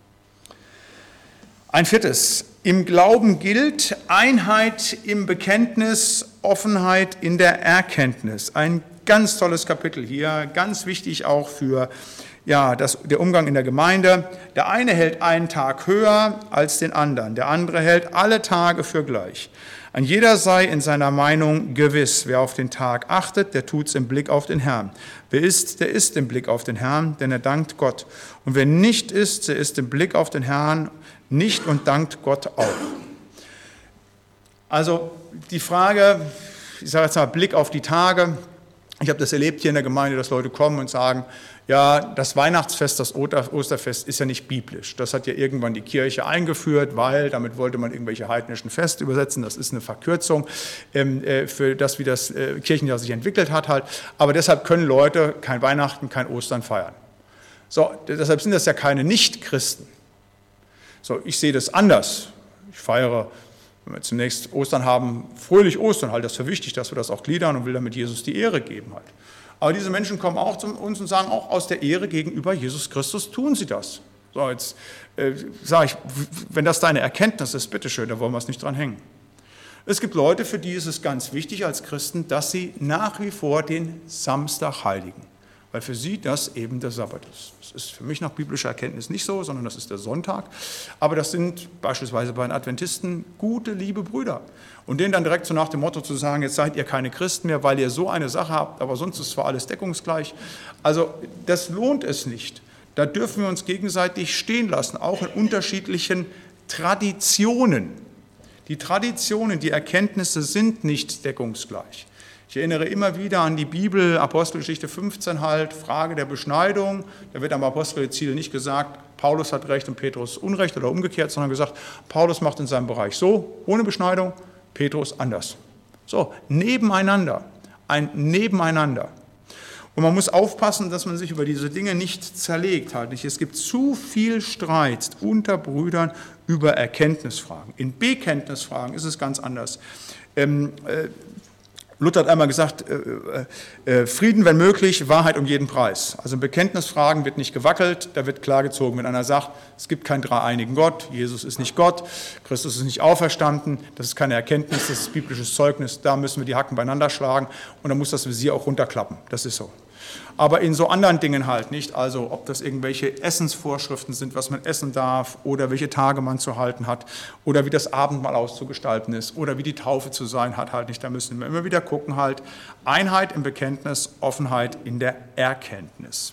Ein viertes, im Glauben gilt Einheit im Bekenntnis, Offenheit in der Erkenntnis. Ein ganz tolles Kapitel hier, ganz wichtig auch für der Umgang in der Gemeinde. Der eine hält einen Tag höher als den anderen, der andere hält alle Tage für gleich. Ein jeder sei in seiner Meinung gewiss. Wer auf den Tag achtet, der tut's im Blick auf den Herrn. Wer isst, der isst im Blick auf den Herrn, denn er dankt Gott. Und wer nicht isst, der isst im Blick auf den Herrn nicht und dankt Gott auch. Also die Frage, ich sage jetzt mal Blick auf die Tage. Ich habe das erlebt hier in der Gemeinde, dass Leute kommen und sagen, ja, das Weihnachtsfest, das Osterfest ist ja nicht biblisch. Das hat ja irgendwann die Kirche eingeführt, weil damit wollte man irgendwelche heidnischen Feste übersetzen. Das ist eine Verkürzung für das, wie das Kirchenjahr sich entwickelt hat halt. Aber deshalb können Leute kein Weihnachten, kein Ostern feiern. So, deshalb sind das ja keine Nichtchristen. So, ich sehe das anders. Ich feiere, wenn wir zunächst Ostern haben, fröhlich Ostern, halte das für wichtig, dass wir das auch gliedern und will damit Jesus die Ehre geben halt. Aber diese Menschen kommen auch zu uns und sagen, auch aus der Ehre gegenüber Jesus Christus tun sie das. So, jetzt sage ich, wenn das deine Erkenntnis ist, bitteschön, da wollen wir es nicht dran hängen. Es gibt Leute, für die ist es ganz wichtig als Christen, dass sie nach wie vor den Samstag heiligen, weil für sie das eben der Sabbat ist. Das ist für mich nach biblischer Erkenntnis nicht so, sondern das ist der Sonntag. Aber das sind beispielsweise bei den Adventisten gute, liebe Brüder. Und denen dann direkt so nach dem Motto zu sagen, jetzt seid ihr keine Christen mehr, weil ihr so eine Sache habt, aber sonst ist zwar alles deckungsgleich. Also das lohnt es nicht. Da dürfen wir uns gegenseitig stehen lassen, auch in unterschiedlichen Traditionen. Die Traditionen, die Erkenntnisse sind nicht deckungsgleich. Ich erinnere immer wieder an die Bibel, Apostelgeschichte 15 halt, Frage der Beschneidung. Da wird am Apostelziel nicht gesagt, Paulus hat Recht und Petrus Unrecht oder umgekehrt, sondern gesagt, Paulus macht in seinem Bereich so, ohne Beschneidung, Petrus anders. So, nebeneinander, ein Nebeneinander. Und man muss aufpassen, dass man sich über diese Dinge nicht zerlegt halt nicht. Es gibt zu viel Streit unter Brüdern über Erkenntnisfragen. In Bekenntnisfragen ist es ganz anders. Luther hat einmal gesagt, Frieden, wenn möglich, Wahrheit um jeden Preis. Also in Bekenntnisfragen wird nicht gewackelt, da wird klargezogen. Wenn einer sagt, es gibt keinen dreieinigen Gott, Jesus ist nicht Gott, Christus ist nicht auferstanden, das ist keine Erkenntnis, das ist biblisches Zeugnis, da müssen wir die Hacken beieinander schlagen und dann muss das Visier auch runterklappen, das ist so. Aber in so anderen Dingen halt nicht, also ob das irgendwelche Essensvorschriften sind, was man essen darf oder welche Tage man zu halten hat oder wie das Abendmahl auszugestalten ist oder wie die Taufe zu sein hat halt nicht, da müssen wir immer wieder gucken halt, Einheit im Bekenntnis, Offenheit in der Erkenntnis.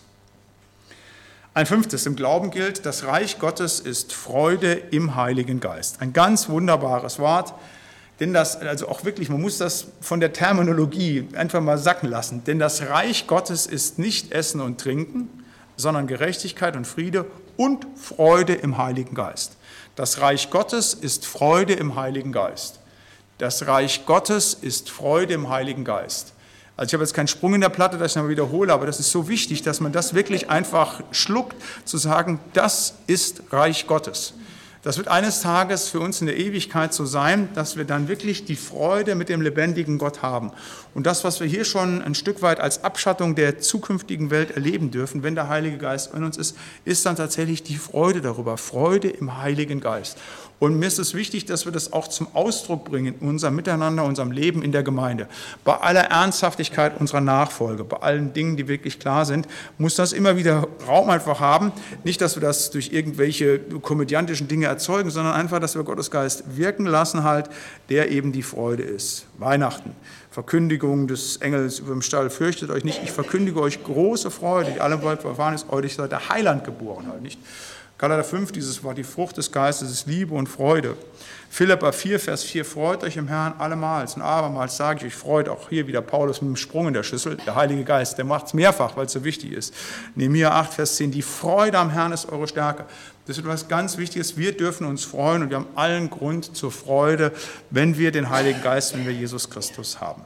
Ein 5. im Glauben gilt, das Reich Gottes ist Freude im Heiligen Geist. Ein ganz wunderbares Wort. Denn das, also auch wirklich, man muss das von der Terminologie einfach mal sacken lassen. Denn das Reich Gottes ist nicht Essen und Trinken, sondern Gerechtigkeit und Friede und Freude im Heiligen Geist. Das Reich Gottes ist Freude im Heiligen Geist. Das Reich Gottes ist Freude im Heiligen Geist. Also ich habe jetzt keinen Sprung in der Platte, dass ich nochmal wiederhole, aber das ist so wichtig, dass man das wirklich einfach schluckt, zu sagen, das ist Reich Gottes. Das wird eines Tages für uns in der Ewigkeit so sein, dass wir dann wirklich die Freude mit dem lebendigen Gott haben. Und das, was wir hier schon ein Stück weit als Abschattung der zukünftigen Welt erleben dürfen, wenn der Heilige Geist in uns ist dann tatsächlich die Freude darüber, Freude im Heiligen Geist. Und mir ist es wichtig, dass wir das auch zum Ausdruck bringen in unserem Miteinander, unserem Leben in der Gemeinde. Bei aller Ernsthaftigkeit unserer Nachfolge, bei allen Dingen, die wirklich klar sind, muss das immer wieder Raum einfach haben. Nicht, dass wir das durch irgendwelche komödiantischen Dinge erzeugen, sondern einfach, dass wir Gottes Geist wirken lassen halt, der eben die Freude ist. Weihnachten, Verkündigung des Engels über dem Stall, fürchtet euch nicht, ich verkündige euch große Freude, die allem weit verfahren ist, euch seid der Heiland geboren halt, nicht? Galater 5, dieses war die Frucht des Geistes, ist Liebe und Freude. Philipper 4, Vers 4, freut euch im Herrn allemals und abermals sage ich euch, freut auch hier wieder Paulus mit dem Sprung in der Schüssel, der Heilige Geist, der macht es mehrfach, weil es so wichtig ist. Nehemia 8, Vers 10, die Freude am Herrn ist eure Stärke. Das ist etwas ganz Wichtiges, wir dürfen uns freuen und wir haben allen Grund zur Freude, wenn wir den Heiligen Geist, wenn wir Jesus Christus haben.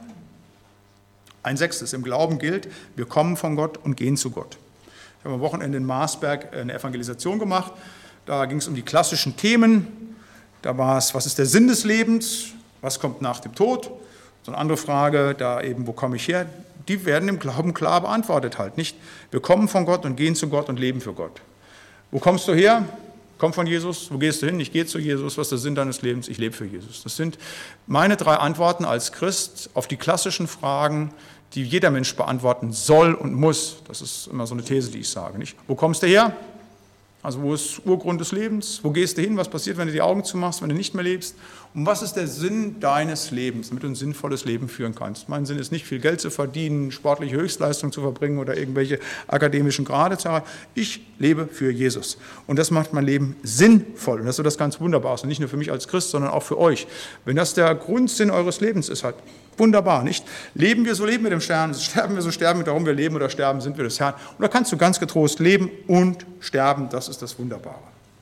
Ein 6. im Glauben gilt, wir kommen von Gott und gehen zu Gott. Ich habe am Wochenende in Marsberg eine Evangelisation gemacht. Da ging es um die klassischen Themen. Da war es, was ist der Sinn des Lebens? Was kommt nach dem Tod? So eine andere Frage, da eben, wo komme ich her? Die werden im Glauben klar beantwortet halt, nicht? Wir kommen von Gott und gehen zu Gott und leben für Gott. Wo kommst du her? Komm von Jesus. Wo gehst du hin? Ich gehe zu Jesus. Was ist der Sinn deines Lebens? Ich lebe für Jesus. Das sind meine 3 Antworten als Christ auf die klassischen Fragen, die jeder Mensch beantworten soll und muss. Das ist immer so eine These, die ich sage. Nicht? Wo kommst du her? Also wo ist Urgrund des Lebens? Wo gehst du hin? Was passiert, wenn du die Augen zumachst, wenn du nicht mehr lebst? Und was ist der Sinn deines Lebens, damit du ein sinnvolles Leben führen kannst? Mein Sinn ist nicht, viel Geld zu verdienen, sportliche Höchstleistung zu verbringen oder irgendwelche akademischen Grade zu erreichen. Ich lebe für Jesus. Und das macht mein Leben sinnvoll. Und das ist so das ganz Wunderbare. Und nicht nur für mich als Christ, sondern auch für euch. Wenn das der Grundsinn eures Lebens ist, halt wunderbar, nicht? Leben wir, so leben wir dem Stern. Sterben wir, so sterben wir. Darum wir leben oder sterben, sind wir des Herrn. Und da kannst du ganz getrost leben und sterben. Das ist das Wunderbare.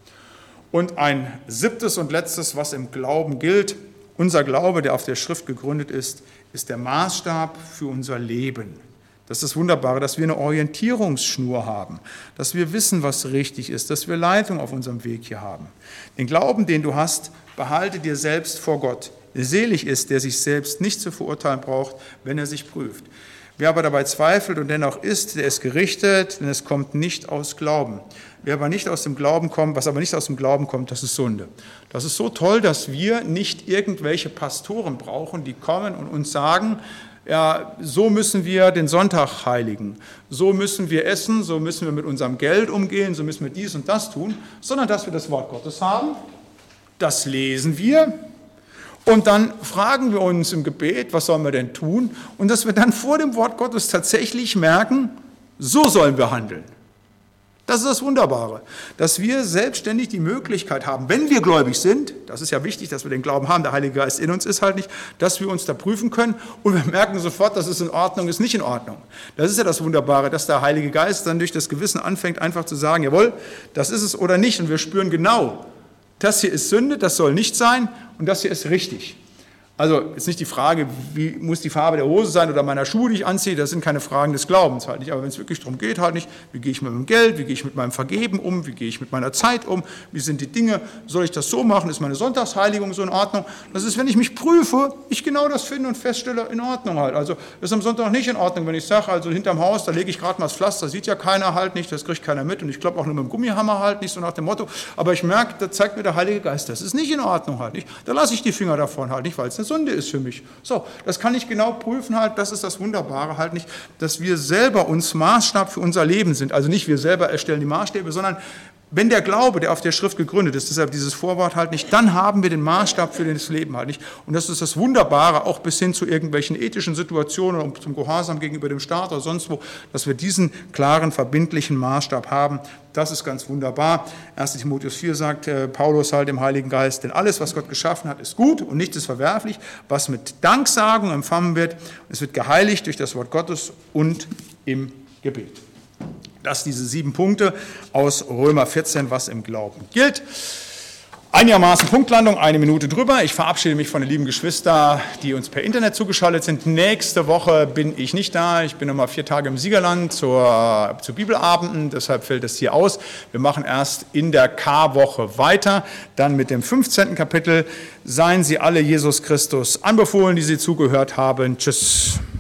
Und ein 7. und letztes, was im Glauben gilt. Unser Glaube, der auf der Schrift gegründet ist der Maßstab für unser Leben. Das ist das Wunderbare, dass wir eine Orientierungsschnur haben, dass wir wissen, was richtig ist, dass wir Leitung auf unserem Weg hier haben. Den Glauben, den du hast, behalte dir selbst vor Gott. Selig ist, der sich selbst nicht zu verurteilen braucht, wenn er sich prüft. Wer aber dabei zweifelt und dennoch ist, der ist gerichtet, denn es kommt nicht aus Glauben. Wer aber nicht aus dem Glauben kommt, was aber nicht aus dem Glauben kommt, das ist Sünde. Das ist so toll, dass wir nicht irgendwelche Pastoren brauchen, die kommen und uns sagen, ja, so müssen wir den Sonntag heiligen, so müssen wir essen, so müssen wir mit unserem Geld umgehen, so müssen wir dies und das tun, sondern dass wir das Wort Gottes haben, das lesen wir. Und dann fragen wir uns im Gebet, was sollen wir denn tun? Und dass wir dann vor dem Wort Gottes tatsächlich merken, so sollen wir handeln. Das ist das Wunderbare, dass wir selbstständig die Möglichkeit haben, wenn wir gläubig sind, das ist ja wichtig, dass wir den Glauben haben, der Heilige Geist in uns ist halt nicht, dass wir uns da prüfen können und wir merken sofort, das ist in Ordnung, ist nicht in Ordnung. Das ist ja das Wunderbare, dass der Heilige Geist dann durch das Gewissen anfängt, einfach zu sagen, jawohl, das ist es oder nicht. Und wir spüren genau, das hier ist Sünde, das soll nicht sein und das hier ist richtig. Also jetzt nicht die Frage, wie muss die Farbe der Hose sein oder meiner Schuhe, die ich anziehe, das sind keine Fragen des Glaubens halt nicht. Aber wenn es wirklich darum geht, halt nicht, wie gehe ich mit meinem Geld, wie gehe ich mit meinem Vergeben um, wie gehe ich mit meiner Zeit um, wie sind die Dinge, soll ich das so machen, ist meine Sonntagsheiligung so in Ordnung? Das ist, wenn ich mich prüfe, ich genau das finde und feststelle, in Ordnung halt. Also ist am Sonntag nicht in Ordnung, wenn ich sage, also hinterm Haus, da lege ich gerade mal das Pflaster, sieht ja keiner halt nicht, das kriegt keiner mit und ich glaube auch nur mit dem Gummihammer halt nicht, so nach dem Motto, aber ich merke, da zeigt mir der Heilige Geist, das ist nicht in Ordnung halt nicht. Da lasse ich die Finger davon halt nicht, weil es eine Sünde ist für mich. So, das kann ich genau prüfen halt, das ist das Wunderbare halt nicht, dass wir selber uns Maßstab für unser Leben sind. Also nicht wir selber erstellen die Maßstäbe, sondern wenn der Glaube, der auf der Schrift gegründet ist, deshalb dieses Vorwort halt nicht, dann haben wir den Maßstab für das Leben halt nicht. Und das ist das Wunderbare, auch bis hin zu irgendwelchen ethischen Situationen oder zum Gehorsam gegenüber dem Staat oder sonst wo, dass wir diesen klaren, verbindlichen Maßstab haben. Das ist ganz wunderbar. 1. Timotheus 4 sagt Paulus halt im Heiligen Geist, denn alles, was Gott geschaffen hat, ist gut und nichts ist verwerflich, was mit Danksagung empfangen wird. Es wird geheiligt durch das Wort Gottes und im Gebet. Das diese 7 Punkte aus Römer 14, was im Glauben gilt. Einigermaßen Punktlandung, 1 Minute drüber. Ich verabschiede mich von den lieben Geschwistern, die uns per Internet zugeschaltet sind. Nächste Woche bin ich nicht da. Ich bin nochmal 4 Tage im Siegerland zu Bibelabenden. Deshalb fällt es hier aus. Wir machen erst in der Karwoche weiter. Dann mit dem 15. Kapitel. Seien Sie alle Jesus Christus anbefohlen, die Sie zugehört haben. Tschüss.